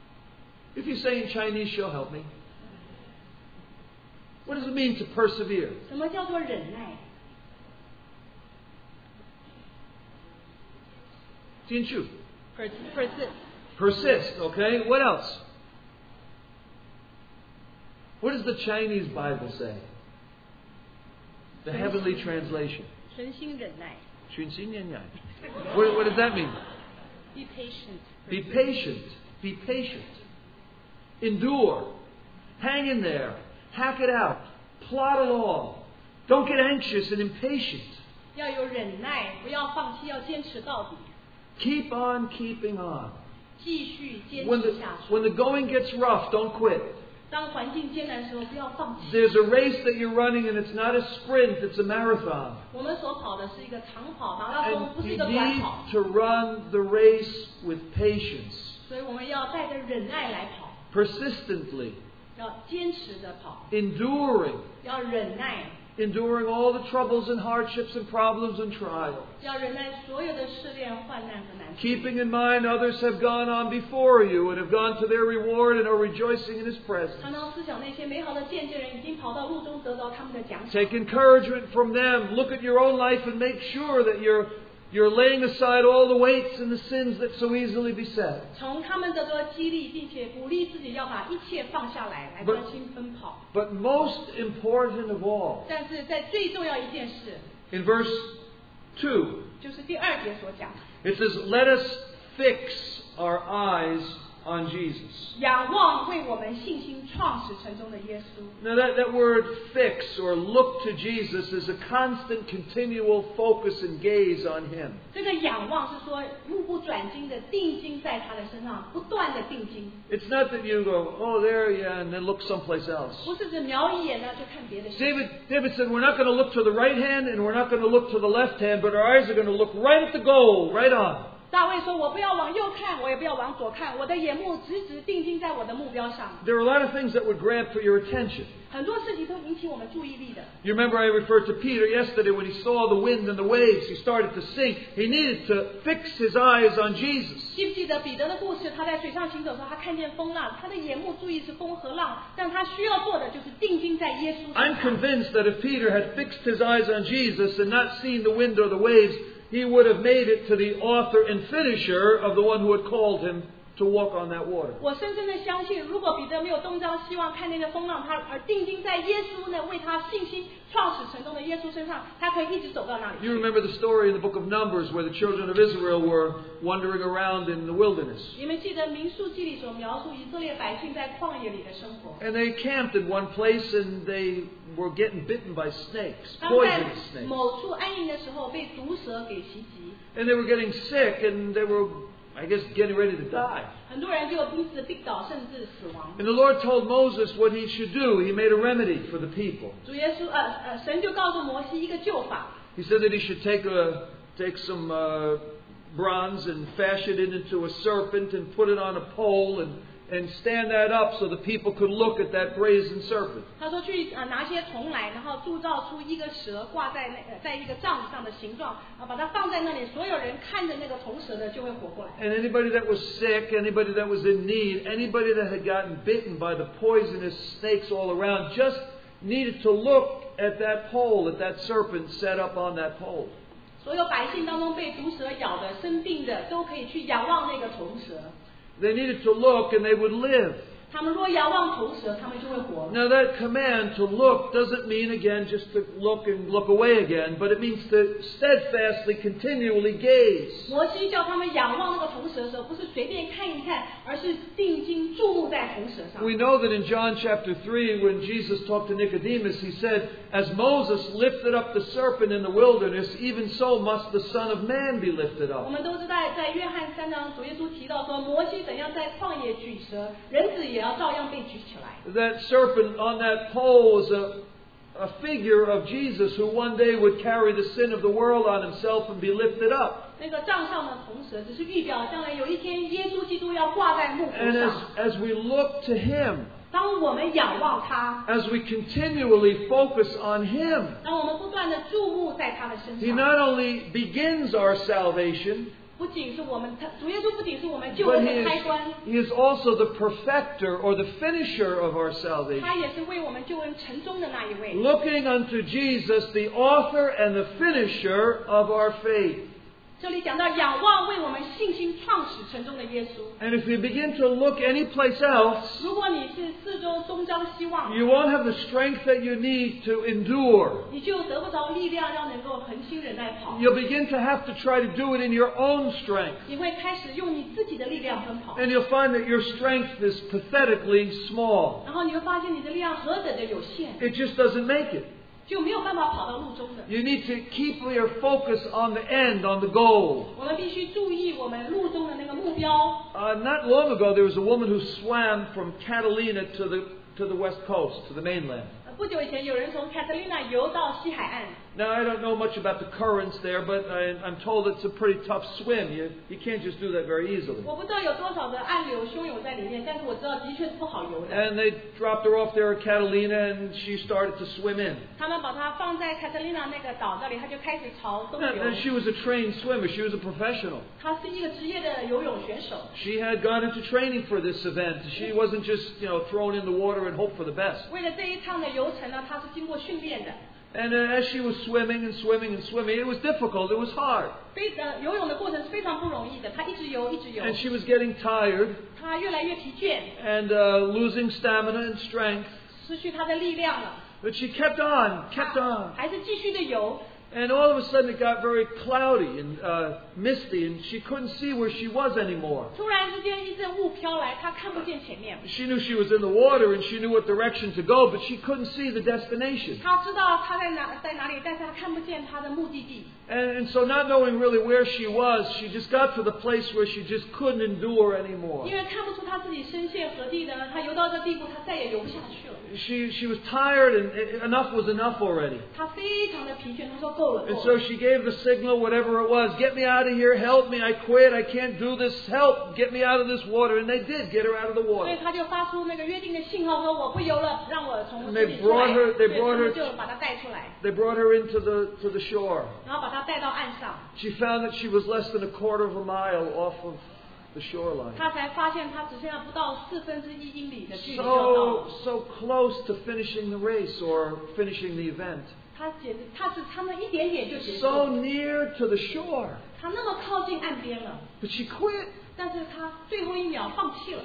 If you say in Chinese, she'll help me. What does it mean to persevere? 什么叫做忍耐？ Jinshu. Persist, okay? What else? What does the Chinese Bible say? The heavenly translation. 存心忍耐。 What does that mean? Be patient. Be patient. Be patient. Endure. Hang in there. Hack it out. Plod along. Don't get anxious and impatient. 要有忍耐，不要放弃，要坚持到底。 Keep on keeping on. 继续坚 When 持 the, 下去。 when the going gets rough, don't quit. 当环境艰难的时候，不要放弃。 There's a race that you're running and it's not a sprint, it's a marathon. 我们所跑的是一个长跑，马拉松，不 And 是一 you 个短 need 跑。 to run the race with patience, 所以我们要带着忍耐来跑， persistently, 要坚持的跑， enduring, 要忍耐， enduring all the troubles and hardships and problems and trials. 要忍耐所有的试炼、患难和难处。 Keeping in mind others have gone on before you and have gone to their reward and are rejoicing in His presence. 常常思想那些美好的见证人已经跑到路中得到他们的奖赏。 Take encouragement from them. Look at your own life and make sure that you're laying aside all the weights and the sins that so easily beset. 从他们得到激励，并且鼓励自己要把一切放下来，来专心奔跑。 But most important of all, 但是在最重要一件事， in verse 2, 就是第2节所讲， it says, "Let us fix our eyes on Jesus." 仰望为我们信心创始成终的耶稣。 Now that word fix or look to Jesus is a constant, continual focus and gaze on Him. 这个仰望是说目不转睛的定睛在他的身上，不断的定睛， It's not that you go, oh, there, yeah, and then look someplace else. 不是只瞄一眼呢就看别的事。 David said, we're not going to look to the right hand and we're not going to look to the left hand, but our eyes are going to look right at the goal, right on. 大卫说：“我不要往右看，我也不要往左看，我的眼目直直定睛在我的目标上。” There are a lot of things that would grab for your attention. 很多事情都引起我们注意力的。 You remember I referred to Peter yesterday when he saw the wind and the waves, he started to sink. He needed to fix his eyes on Jesus. 记不记得彼得的故事？他在水上行走的时候，他看见风浪，他的眼目注意是风和浪，但他需要做的就是定睛在耶稣身 I'm 上。 convinced that if Peter had fixed his eyes on Jesus and not seen the wind or the waves, he would have made it to the author and finisher of the one who had called him to walk on that water. 我深深的相信，如果彼得没有东张西望看那个风浪，他而定睛在耶稣呢为他信心创始成终的耶稣身上，他可以一直走到那里去。 You remember the story in the book of Numbers where the children of Israel were wandering around in the wilderness. 你们记得民数记里所描述以色列百姓在旷野里的生活。 And they camped in one place and they were getting bitten by snakes, 他们在 poisonous snakes. 某处安营的时候被毒蛇给袭击， And they were getting sick and they were, I guess, getting ready to die. 很多人就因此病倒，甚至死亡。 And the Lord told Moses what he should do. He made a remedy for the people. 主耶稣神就告诉摩西一个救法， He said that he should take some bronze and fashion it into a serpent and put it on a pole and stand that up so the people could look at that brazen serpent. 他说去拿些铜来，然后铸造出一个蛇挂在在一个杖子上的形状，把它放在那里，所有人看着那个铜蛇的就会活过来。 And anybody that was sick, anybody that was in need, anybody that had gotten bitten by the poisonous snakes all around just needed to look at that pole, at that serpent set up on that pole. 所有百姓当中被毒蛇咬的、生病的，都可以去仰望那个铜蛇。 They needed to look and they would live. 他们若仰望铜蛇，他们就会活。 Now that command to look doesn't mean again just to look and look away again, but it means to steadfastly, continually gaze. 摩西叫他们仰望那个铜蛇的时候，不是随便看一看，而是定睛注目在铜蛇上。 We know that in John chapter 3, when Jesus talked to Nicodemus, he said, as Moses lifted up the serpent in the wilderness, even so must the Son of Man be lifted 我 up. 们都知道，在约翰3章，主耶稣提到说，摩西怎样在旷野举蛇，人子也要照样被举起来。 That serpent on that pole was a figure of Jesus who one day would carry the sin of the world on himself and be lifted up. 那个杖上的铜蛇，只是预表将来有一天耶稣基督要挂在木头 And 上。 as we look to him, 当我们仰望他， as we continually focus on him, 当我们不断的注目在他的身 he 上， not only begins our salvation, 不仅是我们，主耶稣不仅是我们救 but 恩的开端， he is also the perfecter or the finisher of our salvation. 他也是为我们救恩成终的那一位。 Looking unto Jesus, the author and the finisher of our faith. 这里讲到仰望为我们信心创始成终的耶稣。 And if you begin to look anyplace else, 如果你是四周东张西望， you won't have the strength that you need to endure. 你就得不着力量，要能够恒心忍耐跑。 You'll begin to have to try to do it in your own strength. 你会开始用你自己的力量奔跑， And you'll find that your strength is pathetically small. 然后你会发现你的力量何等的有限， It just doesn't make it. 就没有办法跑到路中的。 You need to keep your focus on the end, on the goal. 我们必须注意我们路中的那个目标。 Not long ago, there was a woman who swam from Catalina to the west coast, to the mainland. 不久以前，有人从 Catalina 游到西海岸。 Now, I don't know much about the currents there, but I'm told it's a pretty tough swim. You can't just do that very easily. 我不知道有多少的暗流汹涌在里面，但是我知道的确是不好游的。 And they dropped her off there at Catalina, and she started to swim in. 他们把她放在 Catalina 那个岛那里，她就开始朝东 Now, 游。 she was a trained swimmer. She was a professional. 她是一个职业的游泳选手， She had gone into training for this event. She wasn't just, thrown in the water and hope for the best. 为了这一趟的游程呢，她是经过训练的。 And as she was swimming and swimming and swimming, it was difficult. It was hard. 游泳的过程是非常不容易的，她一直游，一直游， And she was getting tired 她越来越疲倦， and losing stamina and strength. 失去她的力量了。 But she kept on, kept on. 还是继续的游。 And all of a sudden it got very cloudy and misty, and she couldn't see where she was anymore. 突然之间一阵雾飘来，她看不见前面。 She knew she was in the water and she knew what direction to go, but she couldn't see the destination. 她知道她在哪里，但是她看不见她的目的地。 And so not knowing really where she was, she just got to the place where she just couldn't endure anymore. 因为看不出她自己身陷何地呢，她游到这地步，她再也游不下去了。 She was tired and enough was enough already. 她非常的疲倦，她说够了， And 够 so 了。 she gave the signal, whatever it was, get me out of here, help me, I quit, I can't do this, help, get me out of this water. And they did get her out of the 所以 water. 她就发出那个约定的信号，说我不游了，让我从 And 这 they 里出来。 brought her- they 所以 brought 他们 her- 就把她带出来， They brought her into the shore. 然后把她带到岸上。 She found that she was less than a quarter of a mile off of the shoreline. 她才发现她只剩下不到1/4英里的距离就要到了。 So close to finishing the race or finishing the event. 她简直，她是差那一点点就结束 So 了。 near to the shore. 她那么靠近岸边了， But she quit. 但是她最后一秒放弃了。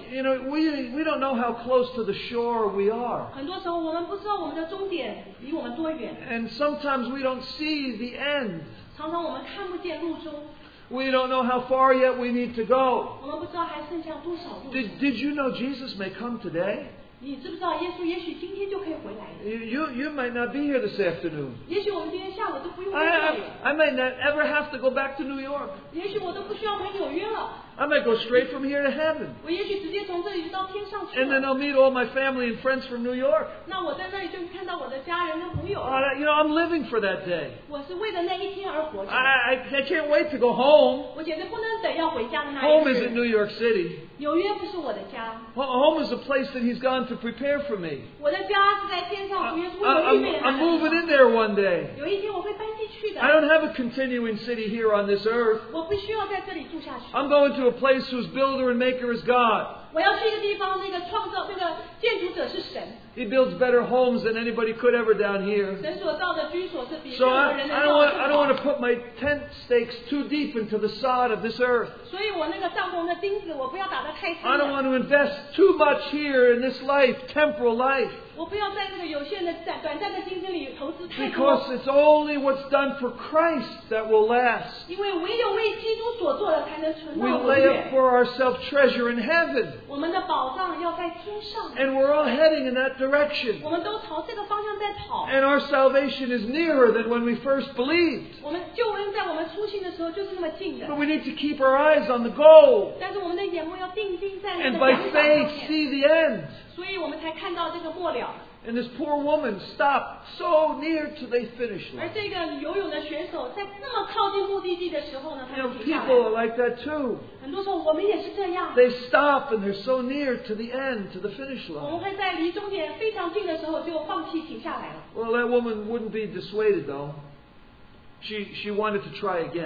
We don't know how close to the shore we are. 很多时候我们不知道我们的终点离我们多远， And sometimes we don't see the end. 常常我们看不见路中， We don't know how far yet we need to go. 我们不知道还剩下多少路。 Did you know Jesus may come today? 你知不知道耶稣也许今天就可以回来了？ You might not be here this afternoon. 也许我们今天下午都不用在这里了， I may not ever have to go back to New York. 也许我都不需要回纽约了， I might go straight from here to heaven. 我也许直接从这里就到天上去 And then 了。 I'll meet all my family and friends from New York. 那我在那里就看到我的家人跟朋友， I'm living for that day. 我是为了那一天而活着。 I can't wait to go home. 我简直不能等要回家的那 Home 一 isn't 日。 New York City. 纽约不是我的家， Home is a place that He's gone to prepare for me. 我的家是在天上，主耶稣为我预备的 I'm 那个 moving 地 in 方。 there one day. 有一天我会搬进去的， I don't have a continuing city here on this earth. 我不需要在这里住下去。 I'm going to a place whose builder and maker is God. 我要去一个地方，那个创造这个建筑者是神， He builds better homes than anybody could ever down here. 神所造的居所是比 So 任何 I 人能 don't 造 want 的 I 更 don't want 好。 to put my tent stakes too deep into the sod of this earth. 所以我那个帐篷的钉子，我不要打得太深 I don't 了， want to invest too much here in this life, temporal life, 我不要在这个有限的短暂的今天里投资太 because 多， it's only what's done for Christ that will last. 因为唯有为基督所做的才能存 We 到永 lay up 远。 for ourselves treasure in heaven, 我们的宝藏要在天上， and we're all heading in that direction. 我们都朝这个方向在跑。 And our salvation is nearer than when we first believed. 我们救恩在我们出信的时候就是那么近的， But we need to keep our eyes on the goal, 但是我们的眼目要定睛在那 and 个 by 奖赏上 faith 面， see the end. 所以我们才看到这个末了。 And this poor woman stopped so near to the finish 而 line. 这个游泳的选手在那么靠近目的地的时候呢，他 You 就 know, 停下 people are 来。 like that too. 很多时候我们也是这样， They stop and they're so near to the end, to the finish 我们 line. 会在离终点非常近的时候就放弃停下来了。 Well, that woman wouldn't be dissuaded though. She wanted to try again.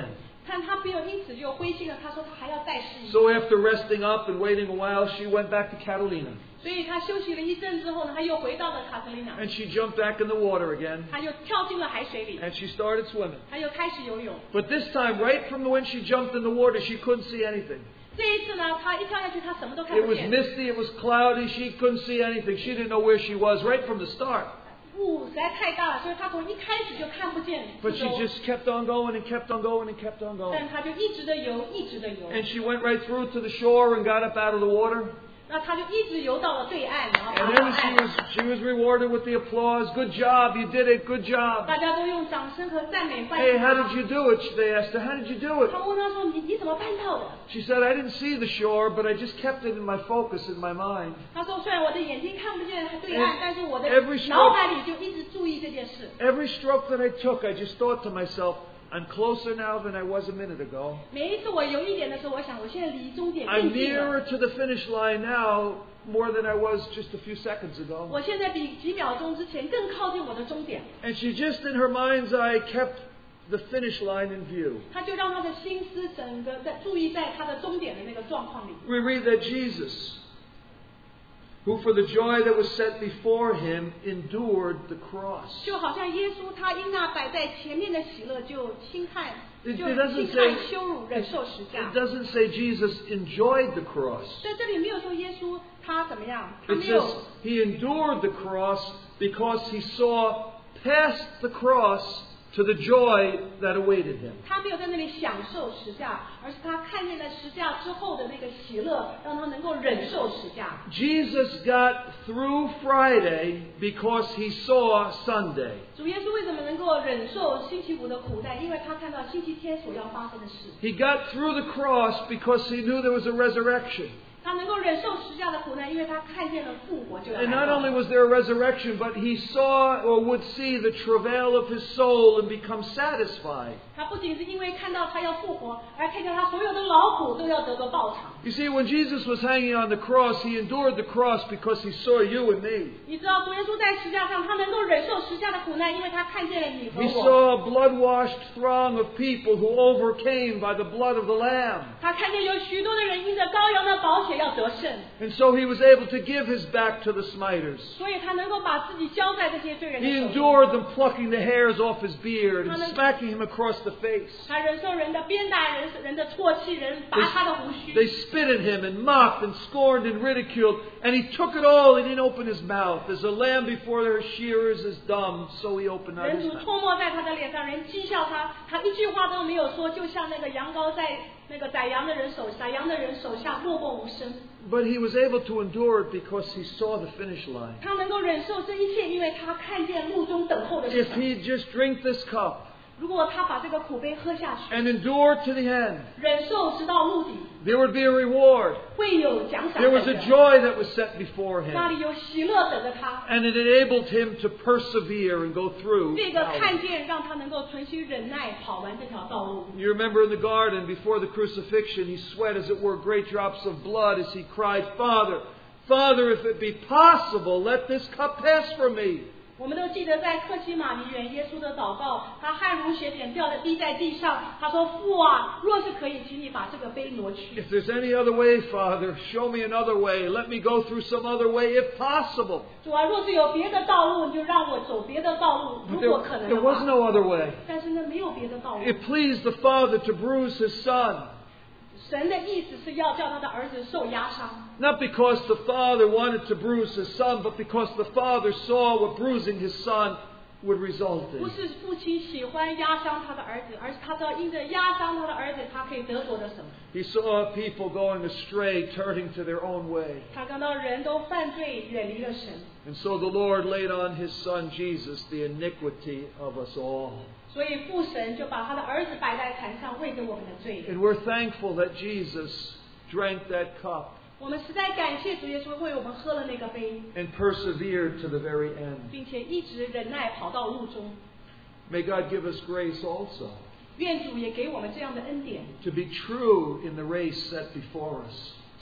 看他没有因此就灰心了，他说他还要再试一次。 So after resting up and waiting a while, she went back to Catalina. 所以他休息了一阵之后呢，他又回到了卡特琳娜， And she jumped back in the water again. 他又跳进了海水里， And she started swimming. 他又开始游泳。 But this time, right from when she jumped in the water, she couldn't see anything. 这一次呢，他一跳下去，他什么都看 It 不 was 见， misty, it was cloudy, she couldn't see anything. She didn't know where she was right from the start. 雾实在太大了，所以他从一开始就看不见四 But she 周， just kept on going and kept on going and kept on going. 但他就一直的游，一直的游， And she went right through to the shore and got up out of the water. 那他就一直游到了对岸，然后爬 And 到 then 岸。 she was rewarded with the applause. Good job, you did it, good job. 大家都用掌声和赞美欢 Hey, 迎 how 他。 did you do it? They asked her, how did you do it? 他问他说：“你怎么办到的 She said, I didn't see the shore, but I just kept it in my focus, in my mind.？” 他说：“虽然我的眼睛看不见对岸， And 但是我的 every stroke- 脑海里就一直注意这件事。 Every stroke that I took, I just thought to myself, I'm closer now than I was a minute ago. 每一次我游一点的时候，我想我现在离终点 I'm 更近了。 nearer to the finish line now more than I was just a few seconds ago. 我现在比几秒钟之前更靠近我的终点。 And she just in her mind's eye kept the finish line in view. 他就让他的心思整个在注意在他的终点的那个状况里。 We read that Jesus, who for the joy that was set before him endured the cross. 就好像耶稣他因那摆在前面的喜乐，就轻看 It 就 doesn't 轻 say- 看羞辱，忍受十架 It。doesn't say Jesus enjoyed the cross. 所以这里没有说耶稣他怎么样，他 It 没有 says he endured the cross because he saw past the cross to the joy that awaited him. 他没有在那里享受十架，而是他看见了十架之后的那个喜乐，让他能够忍受十架。 Jesus got through Friday because he saw Sunday. 主耶稣为什么能够忍受星期五的苦难？因为他看到星期天所要发生的事。 He got through the cross because he knew there was a resurrection. 他能够忍受十架的苦难，因为他看见了复活就要 And 来 not 到。 only was there a resurrection, but he saw or would see the travail of his soul and become satisfied. 他不仅是因为看到他要复活，而看见他所有的劳苦都要得个报偿。 You see, when Jesus was hanging on the cross, he endured the cross because he saw you and me. 你知道主耶稣在十架上，他能够忍受十架的苦难，因为他看见了你和 He 我。 saw a blood-washed throng of people who overcame by the blood of the Lamb. 他看见有许多的人因着羔羊的宝血要得胜， And so he was able to give his back to the smiters. 所以他能够把自己交在这些罪人 He 的手中。 endured them plucking the hairs off his beard and smacking him across the face. 他忍受人的鞭打、人的唾弃、人拔他的胡须。 They spit at him and mocked and scorned and ridiculed, and he took it all. He didn't open his mouth. As a lamb before her shearers is dumb, so he opened not 人 his 主 mouth. 唾沫在他的脸上，人讥笑他，他一句话都没有说，就像那个羊羔在那个宰羊的人手下默默无声。 But he was able to endure it because he saw the finish line. 他能够忍受这一切，因为他看见路中等候的是 If 什么。 he'd just drink this cup 如果他把这个苦杯喝下去， and endure to the end, 忍受直到目的， there would be a reward. 会有奖赏 There was a 等着。 joy that was set before 那 him. 里有喜乐等着他。 And it enabled him to persevere and go through. 这个看见让他能够存心忍耐，跑完这条道路。 You remember in the garden before the crucifixion, he sweat as it were great drops of blood as he cried, Father, Father, if it be possible, let this cup pass from me. 我们都记得在客西马尼园耶稣的祷告，他汗如血点掉的滴在地上，他说：“父啊，若是可以，请你把这个杯挪去。 If there's any other way, Father, show me another way. Let me go through some other way if possible. 主啊，若是有别的道路，你就让我走别的道路， But 如果可能 there 的 was 话。 no other way. 但是呢，没有别的道路。 It pleased the Father to bruise his Son. 神的意思是要叫他的儿子受压伤， Not because the Father wanted to bruise his Son, but because the Father saw what bruising his Son would result 不 in. 是父亲喜欢压伤他的儿子，而是他知道因着压伤他的儿子，他可以得着的什么？ He saw people going astray, turning to their own way. 他看到人都犯罪，远离了神。 And so the Lord laid on his Son Jesus the iniquity of us all. 所以父神就把他的儿子摆在坛上，为着我们的罪。 And we're thankful that Jesus drank that cup 我们实在感谢主耶稣为我们喝了那个杯， and persevered to the very end. 并且一直忍耐跑到路中。 May God give us grace also 愿主也给我们这样的恩典， to be true in the race set before us.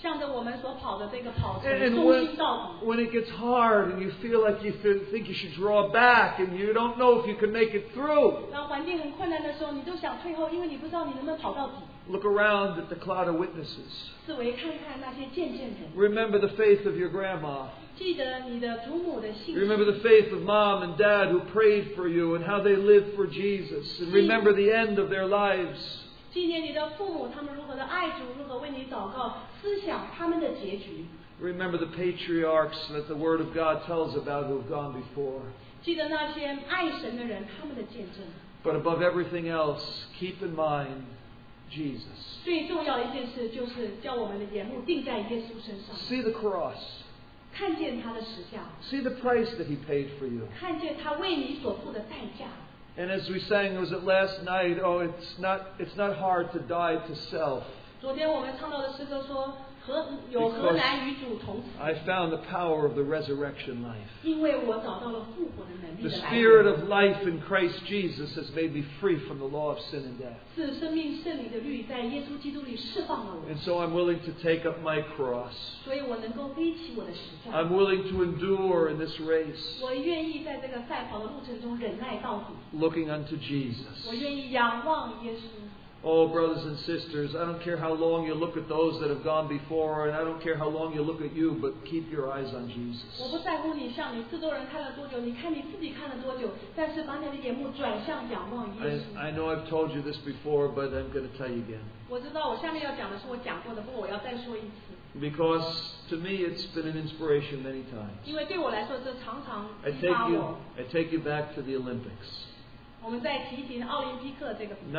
向着我们所跑的这个跑程， And 忠心到底。 when it gets hard and you feel like you think you should draw back and you don't know if you can make it through, 当环境很困难的时候，你都想退后，因为你不知道你能不能跑到底。 look around at the cloud of witnesses. 四围看看那些见证人， Remember the faith of your grandma. 记得你的祖母的信 Remember 心， the faith of mom and dad who prayed for you and how they lived for Jesus. And remember the end of their lives. 纪念你的父母，他们如何的爱主，如何为你祷告，思想他们的结局。 Remember the patriarchs that the Word of God tells about who have gone before. 记得那些爱神的人，他们的见证。 But above everything else, keep in mind Jesus. 最重要的一件事就是叫我们的眼目定在耶稣身上， See the cross. 看见他的十架， See the price that He paid for you. 看见他为你所付的代价。 And as we sang, was it last night? Oh, it's not hard to die to self. 昨天我们唱到的诗歌说，何难与主同死？ I found the power of the resurrection life. 因为我找到了复活的能力 The 的来 Spirit 源。 of life in Christ Jesus has made me free from the law of sin and death. 是生命圣灵的律在耶稣基督里释放了我， And so I'm willing to take up my cross. 所以我能够背起我的十架。 I'm willing to endure in this race, 我愿意在这个赛跑的路程中忍耐到底， looking unto Jesus. 我愿意仰望耶稣。 Oh, brothers and sisters, I don't care how long you look at those that have gone before, and I don't care how long you look at you, but keep your eyes on 我 Jesus. 不在乎你向你四周人看了多久，你看你自己看了多久，但是把你的眼目转向仰望耶稣。 I know I've told you this before, but I'm going to tell you again. 我知道我下面要讲的是我讲过的，不过我要再说一次， Because to me it's been an inspiration many times. 因为对我来说这常常 I 激发我。 take you back to the Olympics. 我们再提一提奥林匹克这个比赛，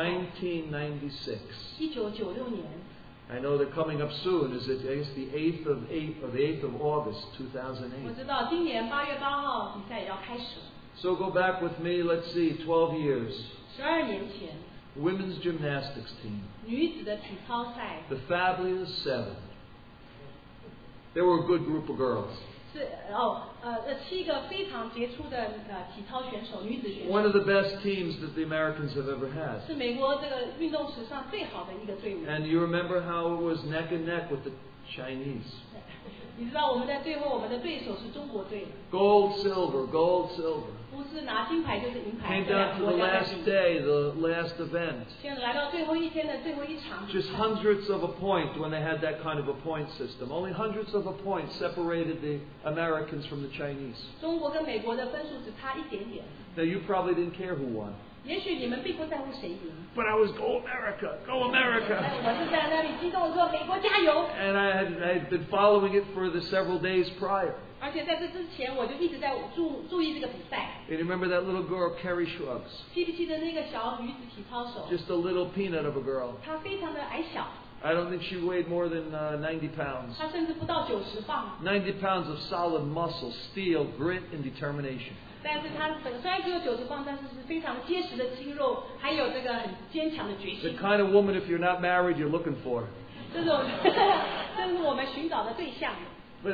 1996. 1996年， I know they're coming up soon. Is it, I guess, the 8th of August, 我 2008. 知道今年8月8号比赛也要开始了。 So go back with me, let's see, 12 years. 12年前， Women's gymnastics team. 女子的体操赛 The Fabulous Seven. They were a good group of girls. 是7个非常杰出的体操选手，女子选 One 手， of the best teams that the Americans have ever had. 是美国这个运动史上最好的一个队伍。 And you remember how it was neck and neck with the Chinese. 你知道我们在最后我们的对手是中国队， Gold, silver, gold, silver. 不是拿金牌就是银牌， Came 这两 down 个 to 国 the 家在 last 比。 day, the last event. 现在来到最后一天的最后一场比 Just 赛， hundredths of a point when they had that kind of a point system. Only hundredths of a point separated the Americans from the Chinese. 中国跟美国的分数只差一点点。 Now you probably didn't care who won. 也许你们并不在乎谁赢， But I was, go America, go 但 America. 我是在那里激动地说美国加油。 And I had been following it for the several days prior. 而且在这之前我就一直在注意这个比赛。 And you remember that little girl, Carrie Shrugs? 记不记得那个小女子体操手？ Just a little peanut of a girl. 她非常的矮小， I don't think she weighed more than 90 pounds. 她甚至不到90磅， 90 pounds of solid muscle, steel, grit, and determination. 但是她虽然只有90磅，但是是非常结实的肌肉，还有这个很坚强的决 The 心。 kind of woman, if you're not married, you're looking for. 这种，这是我们寻找的对象。 But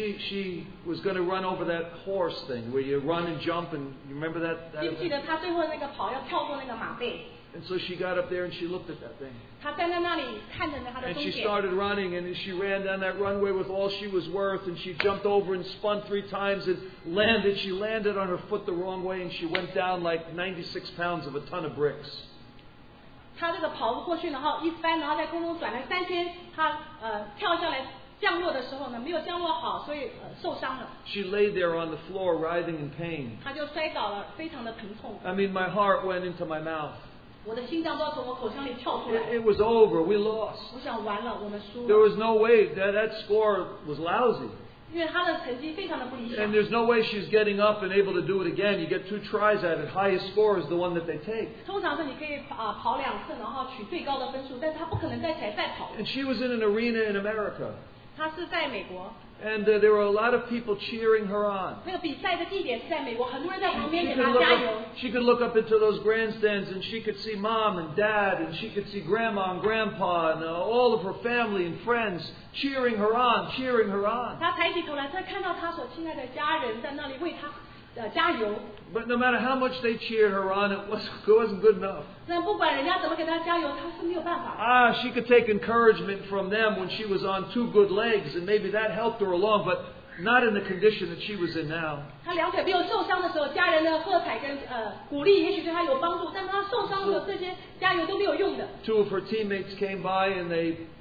she was going to run over that horse thing where you run and jump, and you remember that? 记不记得她最后那个跑要跳过那个马背？ And so she got up there and she looked at that thing. 她站在那里看着她的 And 终 she 点， started running, and she ran down that runway with all she was worth, and she jumped over and spun 3 times and landed. She landed on her foot the wrong way, and she went down like 96 pounds of a ton of bricks. 她这个跑过去，然后一翻，然后在空中转了3圈，她跳下来降落的时候呢，没有降落好，所以受伤了。 She laid there on the floor, writhing in pain. 她就摔倒了，非常的疼痛。 I mean, my heart went into my mouth. 我的心脏都要从我口腔里跳出来。 It was over. We lost. 我想完了，我们输 There 了， was no way. That score was lousy. 因为她的成绩非常的不理 And 想。 there's no way she's getting up and able to do it again. You get 2 tries at it. Highest score is the one that they take. 通常是你可以跑2次，然后取最高的分数，但是她不可能再起来再跑。 And she was in an arena in America. 她是在美国， And there were a lot of people cheering her on. 那个比赛的地点是在美国，很多人在旁边 She 给 could 她 look 加油。 up, she could look up into those grandstands and she could see mom and dad and she could see grandma and grandpa and all of her family and friends cheering her on, cheering her on. 她抬起头来，她看到她所亲爱的家人在那里为她加油。 But no matter how much they cheered her on, it wasn't good enough. 那不管人家怎么给她加油，她是没有办法。 She could take encouragement from them when she was on 2 good legs, and maybe that helped her along, but not in the condition that she was in now. 她2腿没有受伤的时候，家人的喝彩跟鼓励，也许对她有帮助。但她受伤的时候，这些加油都没有用的。 2 of her teammates came by and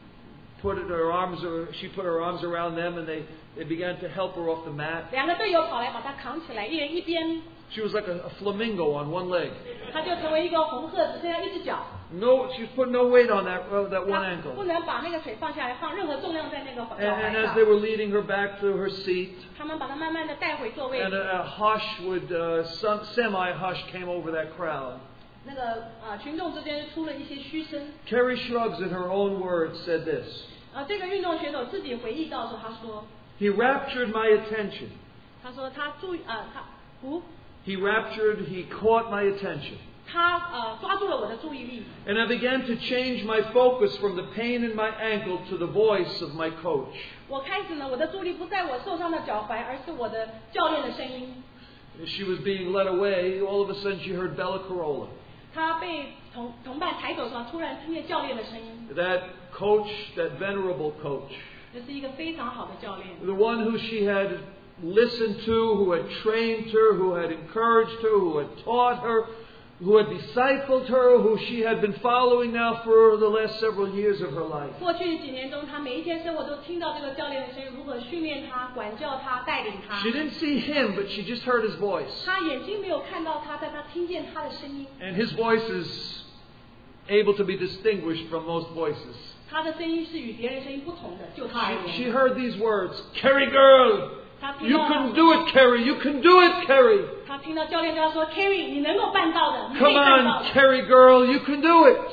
she put her arms around them and they began to help her off the mat. 2个队友跑来把她扛起来，一人一边。 She was like a flamingo on one leg. 她就成为一个红鹤，只剩下一只脚。 She put no weight on that one ankle. 不能把那个腿放下来，放任何重量在那个脚踝 And as 上。 they were leading her back to her seat, 他们把她慢慢的带回座位。 and a hush semi-hush came over that crowd. 那个群众之间出了一些嘘声。 Carrie Shrugs, in her own words, said this. 这个运动选手自己回忆到的时候，他说 He raptured my attention. 他说他注意 He caught my attention. 他抓住了我的注意力。 And I began to change my focus from the pain in my ankle to the voice of my coach. 我开始呢，我的注意力不在我受伤的脚踝，而是我的教练的声音。 As she was being led away, all of a sudden she heard Bella Corolla. 他被同伴抬走的时候，突然听见教练的声音。 That coach, that venerable coach. 这是一个非常好的教练。 The one who she had listened to, who had trained her, who had encouraged her, who had taught her, who had discipled her, who she had been following now for the last several years of her life. 过去几年中，他每一天生活都听到这个教练的声音，如何训练他、管教他、带领他。 She didn't see him, but she just heard his voice. 他眼睛没有看到他，但他听见他的声音。 And his voice is able to be distinguished from most voices. 他的声音是与别人声音不同的，就他而 She 言。 heard these words, Carrie girl, 他听 you 到 can do it, Carrie, you can do it, Carrie. 他听到教练对他说 ：“Carrie， 你能够办到的，你可以 Come 办到 on, 的。 Carrie girl, you can do it.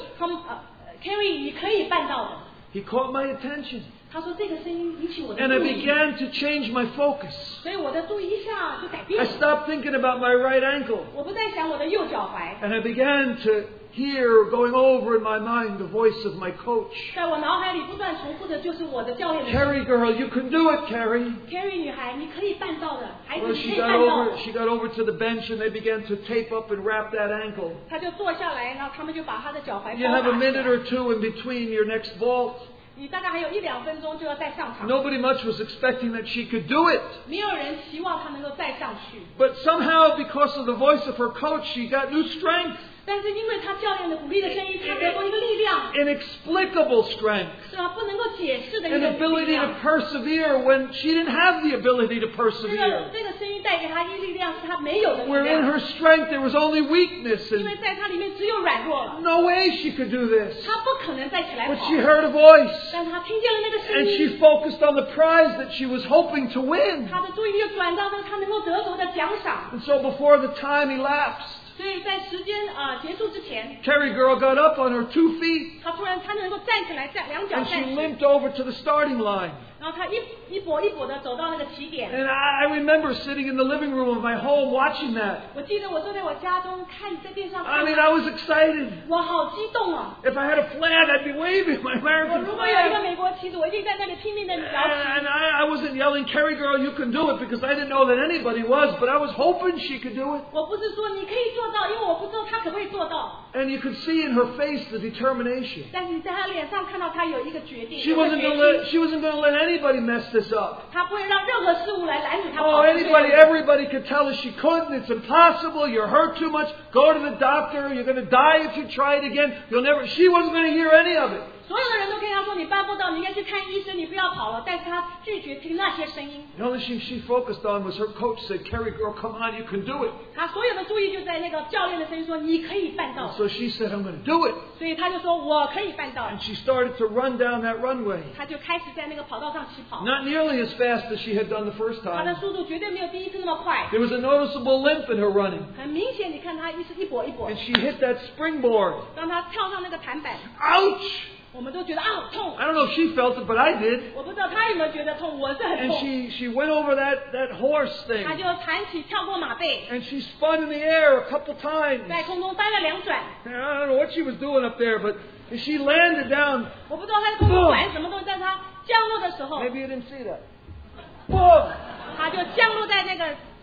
Carrie， 你可以办到的。” He caught my attention. 他说这个声音引起我的 And I 注意， began to change my focus. 所以我的注意一下就改变 I 了。 stopped thinking about my right ankle. 我不再想我的右脚踝， And I began to hear, going over in my mind, the voice of my coach. 在我脑海里不断重复的就是我的教练的声音。 Carrie girl, you can do it, Carrie. Carrie 女孩，你可以办到的，孩子 Well, 你可以办到的。 she got over to the bench and they began to tape up and wrap that ankle. 他就坐下来，然后他们就把他的脚踝 You 包 have a 打起 minute 来。 or two in between your next vault. 你大概还有1-2分钟就要再上场， Nobody much was expecting that she could do it. 没有人期望他能够再上去。 But somehow, because of the voice of her coach, she got new strength. 但是因为他教练的鼓励的声音，他得到一个力量， Inexplicable strength. 是吧？不能够解释的一 An 个力 ability 量 to。persevere when she didn't have the ability to 这 persevere. 个声音带给他一力量，是他没有的力 Where in 量， her strength there was only weakness 因 and 为在他里面只有软弱了， no way she could do this. 他不可能再起来 But 跑 she。heard a voice 但他听见了那个声 and 音， she focused on the prize that she was hoping to win. 他的注意力就转到这个他能够得着的奖赏。 And so before the time elapsed, 所以在时间结束之前， Carrie girl got up on her 2 feet 他能够站起来，2脚 and 站 she 起， limped over to the starting line. 然后他一跛一跛的走到那个起点。 And I remember sitting in the living room of my home watching that. 我记得我坐在我家中看在电视上 I 看 mean, I was excited. 我好激动啊！ If I had a flag, I'd be waving my 我 American 如果有一个 flag. 美国旗子，我一定在那里拼命的摇旗。 And I wasn't yelling, Carrie girl, you can do it, because I didn't know that anybody was, but I was hoping she could do it. 我不是说你可以做到，因为我不知道他可不可以做到。 And you could see in her face the determination. 但是你在他脸上看到他有一个决定， She 有个 wasn't 决 going 心， to let anybody mess this up. 他不会让任何事物来拦阻他 Oh, 跑出去。 everybody could tell her she couldn't. It's impossible. You're hurt too much. Go to the doctor. You're going to die if you try it again. You'll never. She wasn't going to hear any of it. 所有的人都跟他说你办不到，你应该去看医生，你不要跑了。但是他拒绝听那些声音， The only thing she focused on was her coach said, Carrie girl, come on, you can do it. 他所有的注意就在那个教练的声音说你可以办到 And，so she said, I'm going to do it. 所以他就说我可以办到 And，she started to run down that runway. 他就开始在那个跑道上起跑。 Not nearly as fast as she had done the first 他的 time. 速度绝对没有第一次那么快， There was a noticeable limp in her running. 很明显你看他一跛一跛 And，she hit that springboard. 当他跳上那个弹板， Ouch! 我们都觉得啊痛， I don't know if she felt it, but I did. 我不知道他有没有觉得痛，我是很 And 痛。 she went over that horse thing. 他就弹起跳过马背， And she spun in the air a couple times. 在空中翻了2转， I don't know what she was doing up there, but she landed down. 我不知道他在空中玩什么东西，但是他降落的时候， Maybe you didn't see that. Boom! 他就降落在那个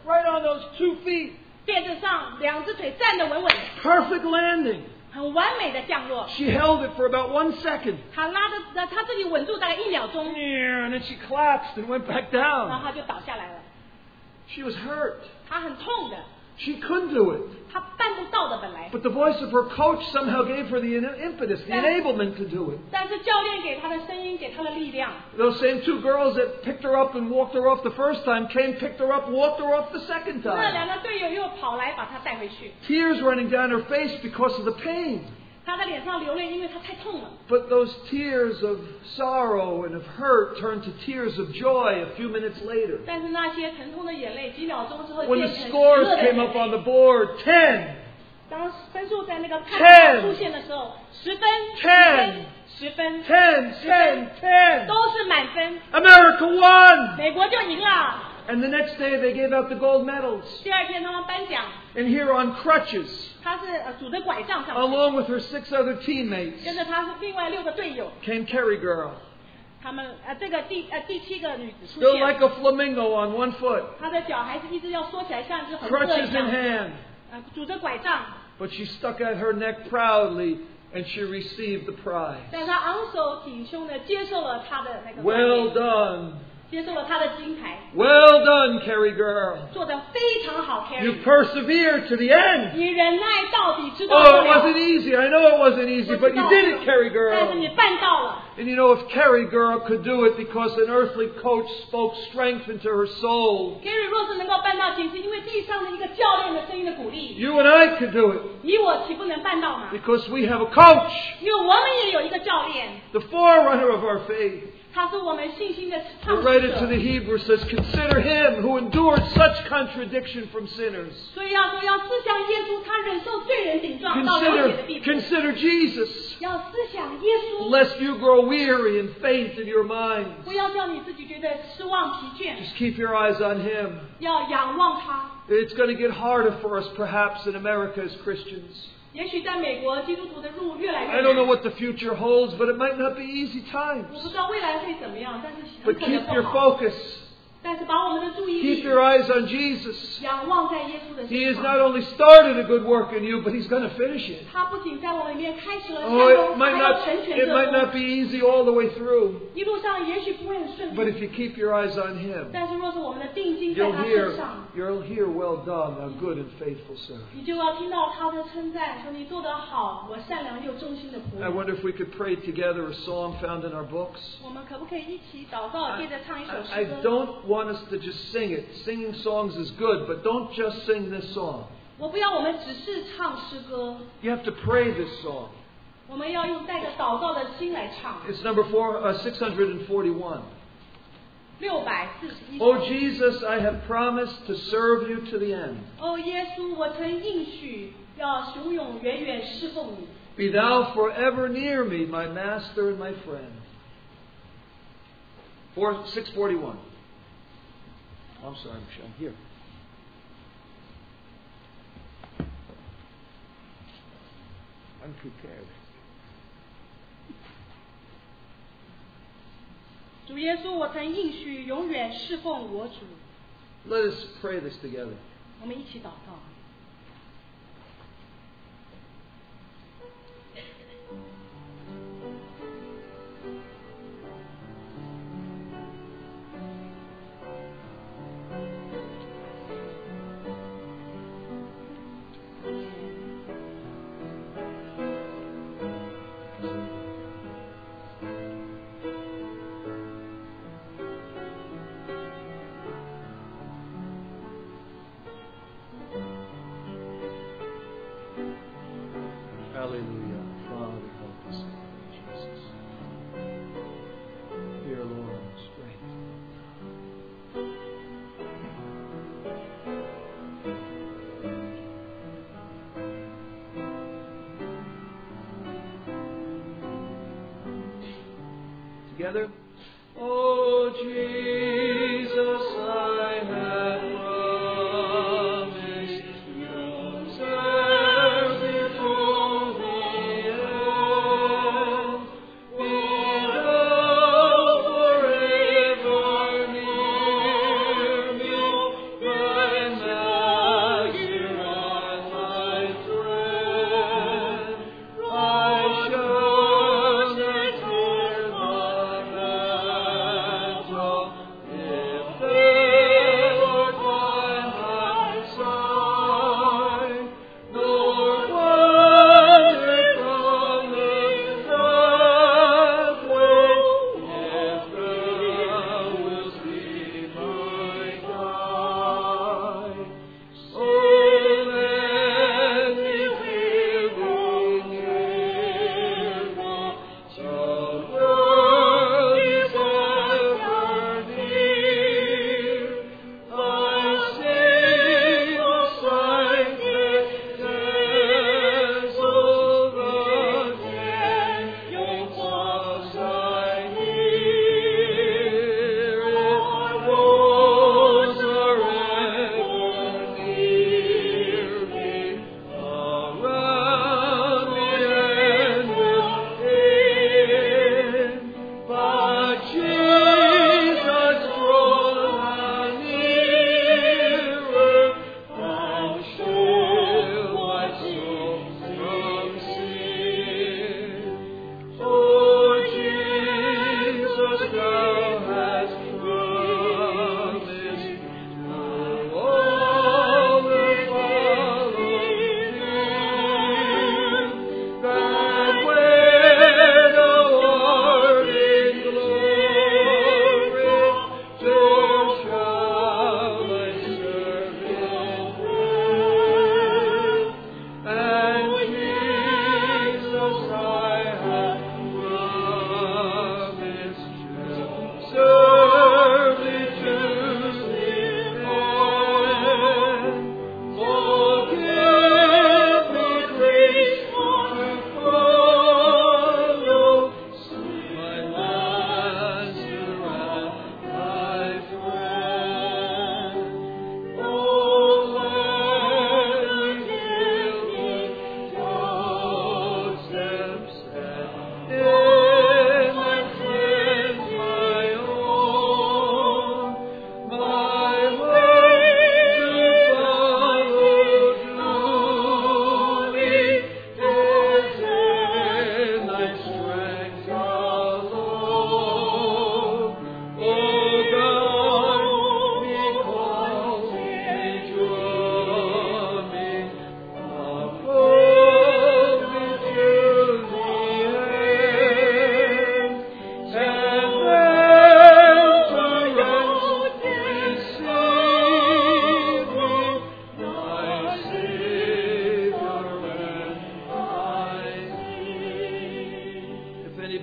right on those 2 feet. 垫着上2只腿站得稳稳的， Perfect landing. 很完美的降落。 She held it for about 1 second. 他自己稳住大概1秒钟， And then she collapsed and went back 然后 down. 他就倒下来了。 She was hurt. 他很痛的， She couldn't do it. 他办不到的本来。 But the voice of her coach somehow gave her the impetus, the enablement to do it. 但是教练给他的声音，给他的力量。 Those same 2 girls that picked her up and walked her off the first time came, picked her up, walked her off the second 那 time. 2个队友又跑来把他带回去， Tears running down her face because of the pain. 他的脸上流泪，因为他太痛了。 But those tears of sorrow and of hurt turned to tears of joy a few minutes later. 但是那些疼痛的眼泪，几秒钟之后 When 变 the 成 scores 喜乐的 came 眼 up on 泪。 the board, 10, 当分数在那个看 10 板出现的时候，10分、 10 10分、 10, 10, 10. 都是满分， America won! 美国就赢了。 And the next day they gave out the gold medals. 第2天他们颁奖， And here on crutches, 他是拄着拐杖上去， along with her 6 other teammates, 跟着他是另外6个队友， came Kerry Girl. 他们这个第7个女子出 Still 现， like a flamingo on 1 foot, 她的脚还是一直要缩起来，像一只红色 crutches 一 in 样， hand. 拄着拐杖， But she stuck out her neck proudly and she received the prize. 但她昂首挺胸的接受了她的那个冠 Well 冕， done. 接受了她的金牌， Well done, Kerry Girl. 做得非常好 You ，Carrie， persevered to the end. 你忍耐到底，知道 Oh, 不 it 了 wasn't easy. I know it wasn't easy, but you did it, Kerry 但是你 Girl. 办到了。 And you know, if Kerry Girl could do it because an earthly coach spoke strength into her soul, Gary 若是能够办到，仅是因为地上的一个教练的声音的鼓励， you and I could do it 你我岂不能办到吗？ because we have a coach, 因为我们也有一个教练， the forerunner of our faith. 他是我们信心的 The 创始 writer to 者 the。Hebrews says, consider him who endured such contradiction from sinners. 所以要思想耶稣，他忍受罪人顶撞到流血的地步。 Consider Jesus, 要思想耶稣， lest you grow weary and faint in your minds. 不要叫你自己觉得失望疲倦， Just keep your eyes on him. 要仰望他。 It's going to get harder for us, perhaps, in America as Christians. 也许在美国，基督徒的路越来越 I don't know 难。 what the future holds, but it might not be easy 我 times. 不知道未来会怎么样，但是很 But 可能 keep 不 your 好。 focus. 但是把我们的注意 Keep 力 your eyes on Jesus. 仰望在耶稣的 He 身 has 上。 not only started a good work in you, but he's going to finish it. 他不仅在我里面开始了善 Oh, it 功，他 might 还要 not, 成全 it 这 might 功。 not be easy all the way through, 一路上也许不会很顺 but 利， if you keep your eyes on him, 但是若是我们的定睛在 you'll 他身 hear, 上， you'll hear, well done, thou good and faithful servant. 你就要听到他的称赞，说你做得好，我善良又忠心的仆 I 人。 wonder if we could pray together a song found in our books. 我们可不可以一起祷告，接着唱一首 I 诗歌？ don't want us to just sing it. Singing songs is good, but don't just sing this song. 我不要我们只是唱诗歌， You have to pray this song. 我们要用带着祷告的心来唱。 It's number 641. 641 Oh 首。 Jesus, I have promised to serve you to the end. 哦，耶稣，我曾应许要永永远远侍奉你。 Be thou forever near me, my master and my friend. 641. I'm sorry, I'm here. Unprepared. 主耶稣，我曾应许永远侍奉我主。 Let us pray this together. 我们一起祷告。 Hallelujah. Father, help us, Jesus. Dear Lord, strength. Together. Oh, Jesus, I have promised to serve you to the end. Be thou forever near me, my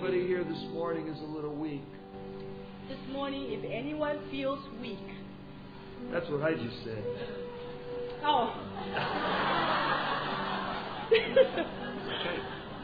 anybody here this morning is a little weak, This morning, if anyone feels weak, that's what I just said. oh. Okay.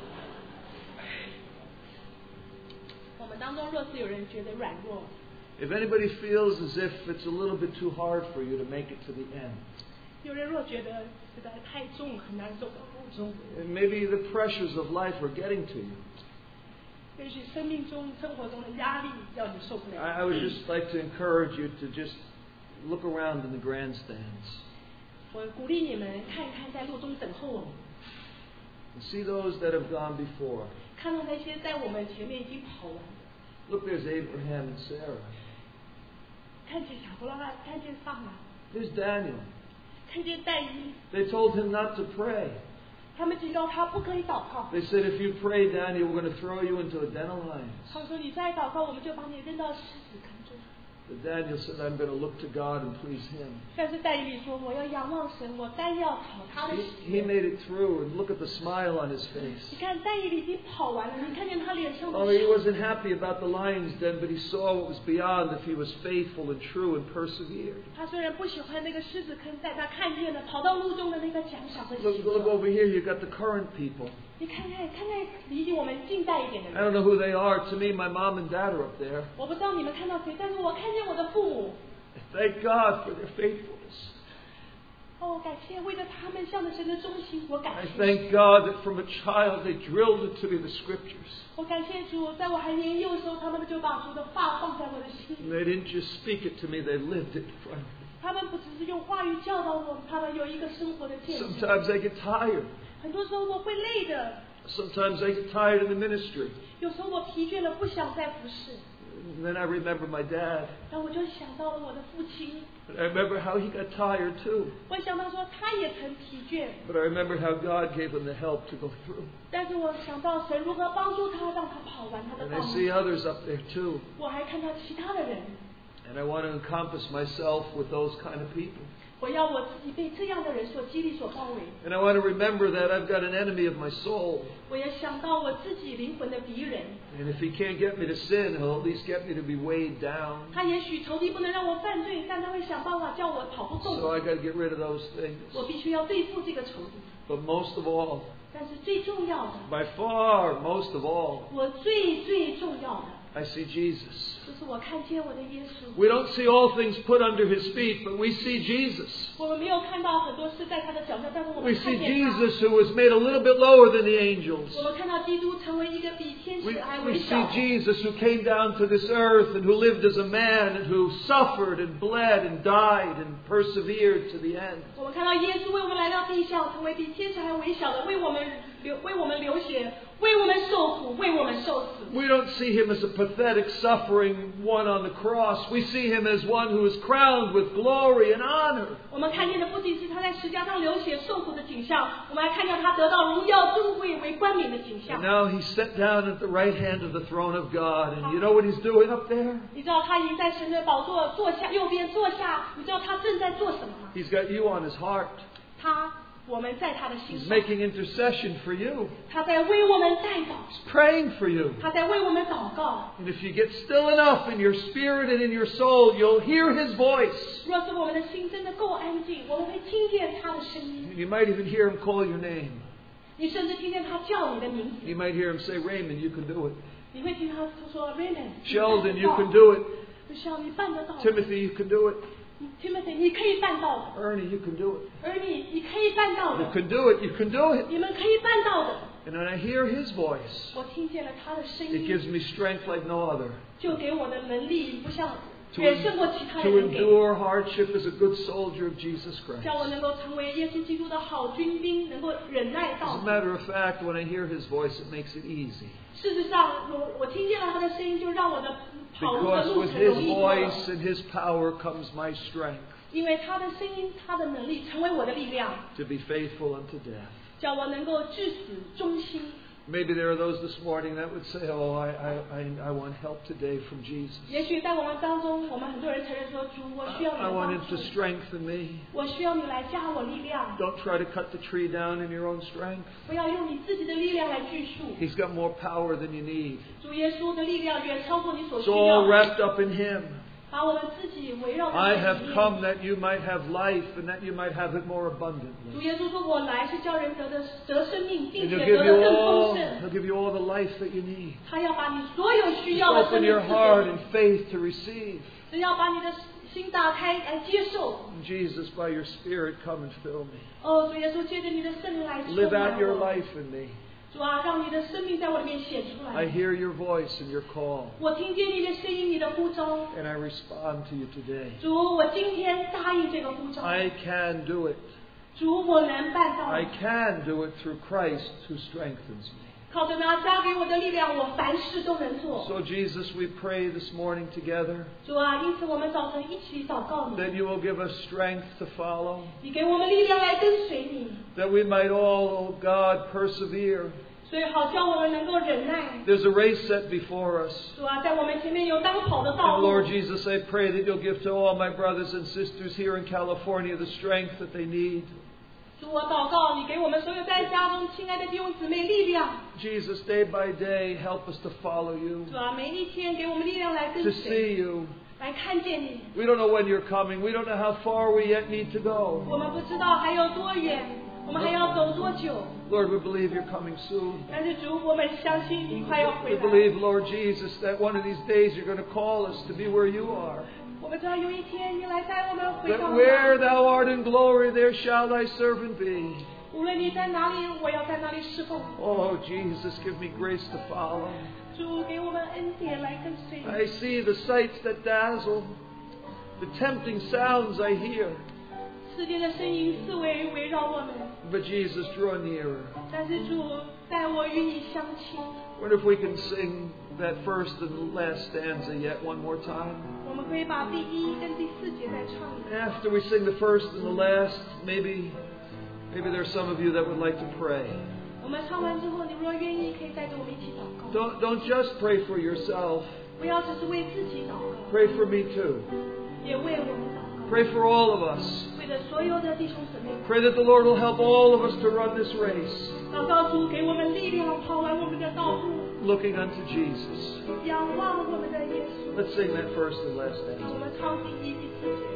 我们当中若是有人觉得软弱， If anybody feels as if it's a little bit too hard for you to make it to the end, 有人若觉得实在太重，很难走到路中， and maybe the pressures of life are getting to you, 也许生命中、生活中的压力让你受不了。 I would just like to encourage you to just look around in the grandstands 我鼓励你们看一看在路中等候我们， and see those that have gone before. 看到那些在我们前面已经跑完的， Look, there's Abraham and Sarah. 看见亚伯拉罕，看见撒拉， There's Daniel. 看见但以理， They told him not to pray. 他们警告他不可以祷告。 They said, if you pray, Daniel, we're going to throw you into a den of lions. 他们说你再祷告，我们就把你扔到狮子坑中。 But Daniel said, I'm going to look to God and please him. 但是但以理说，我要仰望神，我单要讨他的喜 He 悦。 made it through, and look at the smile on his 你 face. 看但以理已经跑完了，你看见他脸上的 Oh, he 笑。 wasn't happy about the lion's den, but he saw what was beyond if he was faithful and true and persevered. 他虽然不喜欢那个狮子坑，但他看见了跑到路中的那个奖赏和 Look, 喜 look 乐。 over here, you've got the current people. 你看看离我们近代一点的 I 人， don't know who they are. To me, my mom and dad are up there. 我不知道你们看到谁，但是我看见我的父母。 Thank God for their faithfulness. 哦，感谢为了他们向着神的忠心，我感 I 谢。 thank God that from a child they drilled into me the scriptures. 我感谢主，在我还年幼的时候，他们就把主的话放在我的心 And 里。 they didn't just speak it to me, they lived it in front of me. 他们不只是用话语教导我，他们有一个生活的见证。 Sometimes I get tired. 很多时候我会累的， Sometimes I get tired in the ministry. 有时候我疲倦了，不想再服侍。 And then I remember my dad. 然后我就想到了我的父亲， And I remember how he got tired too. 我想到说他也曾疲倦， But I remember how God gave him the help to go through. 但是我想到神如何帮助他，让他跑完他的 And 道 I 路。 see others up there too. 我还看到其他的人， And I want to encompass myself with those kind of people. 我要我自己被这样的人所激励、所包围。 And I want to remember that I've got an enemy of my soul. 我也想到我自己灵魂的敌人， And if he can't get me to sin, he'll at least get me to be weighed down. 他也许仇敌不能让我犯罪，但他会想办法叫我跑不 So 动。 I got to get rid of those things. 我必须要对付这个仇敌。 But most of all, 但是最重要的， by far most of all, 我最重要的， I see Jesus. 就是我看见我的耶稣。 We don't see all things put under his feet, but we see Jesus. 我们没有看到很多事在他的脚下，但是我 We 们看 see 见他。 Jesus who was made a little bit lower than the angels. 我们看到基督成为一个比天 We, 使还 we 微小 see。Jesus who came down to this earth and who lived as a man and who suffered and bled and died and persevered to the end. 我们看到耶稣为我们来到地上，成为比天使还微小的，为我们流血，为我们受苦，为我们受死。 We don't see him as a pathetic, suffering one on the cross. We see him as one who is crowned with glory and honor. 我们看见的不仅是他在石架上流血受苦的景象，我们还看见他得到荣耀尊贵为冠冕的景 And 象。 now he's set down at the right hand of the throne of God. And you know what he's doing up there? 你知道他已经在神的宝座坐下，右边坐下。你知道他正在做什么吗？ He's got you on his heart. 我们在他的心 He's 上， making intercession for you. 他在为我们代祷， He's praying for you. 他在为我们祷告。 And if you get still enough in your spirit and in your soul, you'll hear his voice. 若是我们的心真的够安静，我们会听见他的声音。 And you might even hear him call your name. 你甚至听见他叫你的名字， You might hear him say, Raymond, you can do it. 你会听他说 Raymond， Sheldon, you can do it. 小你办得到 Timothy, you can do it. Timothy， 你可以办到的。 Ernie, you can do it. Ernie， 你可以办到 You 的， can do it. You can do it. 你们可以办到的。 And when I hear his voice, 我听见了他的声 it 音， gives me strength like no other. 就给我的能力不像 To, 远胜过其他 to 人给， endure hardship as a good soldier of Jesus Christ. 叫我能够成为耶稣基督的好军兵，能够忍耐 As 到 a。matter of fact, when I hear his voice, it makes it easy. 事实上，我听见了他的声音，就让我的跑路的 Because 路 with 程 his 容易多了。 voice and his power comes my strength 因为他的声音，他的能力成为我的力量， to be faithful unto death. 叫我能够至死忠心。 Maybe there are those this morning that would say, "Oh, I want help today from Jesus. 也许在我们当中，我们很多人承认说，主，我需要你 I 的 want 帮 Him 助 to，strengthen me." 我需要你来加我力量， Don't try to cut the tree down in your own strength. 不要用你自己的力量来锯树。 He's got more power than you need. 主耶稣的力量远超过你所 It's 需 all 要的， wrapped up in Him. 把我们自己围绕 I 在里 have 面。 come that you might have life and that you might have it more 主 abundantly. 耶稣说：“我来是叫人得生命， And 并 He'll 且 give 得 you 的更 all, 丰盛。 He'll give you all the life that you need. 他要把你所有需 Just 要的生 open 命 your 赐 heart 给 and 你， faith to receive. 只要把你的心打开来接受。 And Jesus, by your Spirit, come and fill me. 哦，主耶稣，借着你的圣灵来充 Live 满 out your 我。 life in me. 主啊，让你的生命在我里面显出 I 来。 hear your voice and your call, 我听见你的声音，你的呼召。 and I respond to you today. 主，我今天答应这个呼召。 I can do it. 主，我能办到。 I can do it through Christ who strengthens me. 靠着那加给我的力量，我凡事都能做。 So, Jesus, we pray this morning together 主啊，因此我们早晨一起祷告你， that you will give us strength to follow, 你给我们力量来跟随你， that we might all, oh God, persevere. 所以好叫我们能够忍耐。 There's a race set before us. 主啊，在我们前面有当跑的道 And 路。 Lord Jesus, I pray that you'll give to all my brothers and sisters here in California the strength that they need. 主，我祷告你给我们所有在家中亲爱的弟兄姊妹力量。 Jesus, day by day, help us to follow you, 主啊，每一天给我们力量来 to 跟随， see you. 来看见你。 We don't know when you're coming. We don't know how far we yet need to go. 我们不知道还有多远，我们还要走多久。 Lord, we believe you're coming soon. 但是主，我们相信你快要 We 回来。 believe, Lord Jesus, that one of these days you're going to call us to be where you are. 我们知道有一天你来带我们回 That 到 where 哪。 thou art in glory, there shall thy servant be. 无论你在哪里，我要在哪里侍奉。 Oh, Jesus, give me grace to follow. 主给我们恩典来跟随你。 I see the sights that dazzle, the tempting sounds I hear. 世界的声音四围围绕我们， But Jesus, draw nearer. 但是主带我与你相亲。 Wonder if we can sing that first and last stanza yet one more time. 我们可以把第1跟第4节再唱一遍。 After we sing the first and the last, maybe there's some of you that would like to pray. 我们唱完之后，你若愿意，可以带着我们一起祷告。 Don't just pray for yourself. 不要只是为自己祷告， Pray for me too. 也为我们祷告， Pray for all of us. 为了所有的弟兄姊妹。 Pray that the Lord will help all of us to run this race, 祷告主给我们力量，跑完我们的道路， looking unto Jesus. 仰望我们的耶稣。 Let's sing that first and last 让 stanza. 我们唱第1、第4节。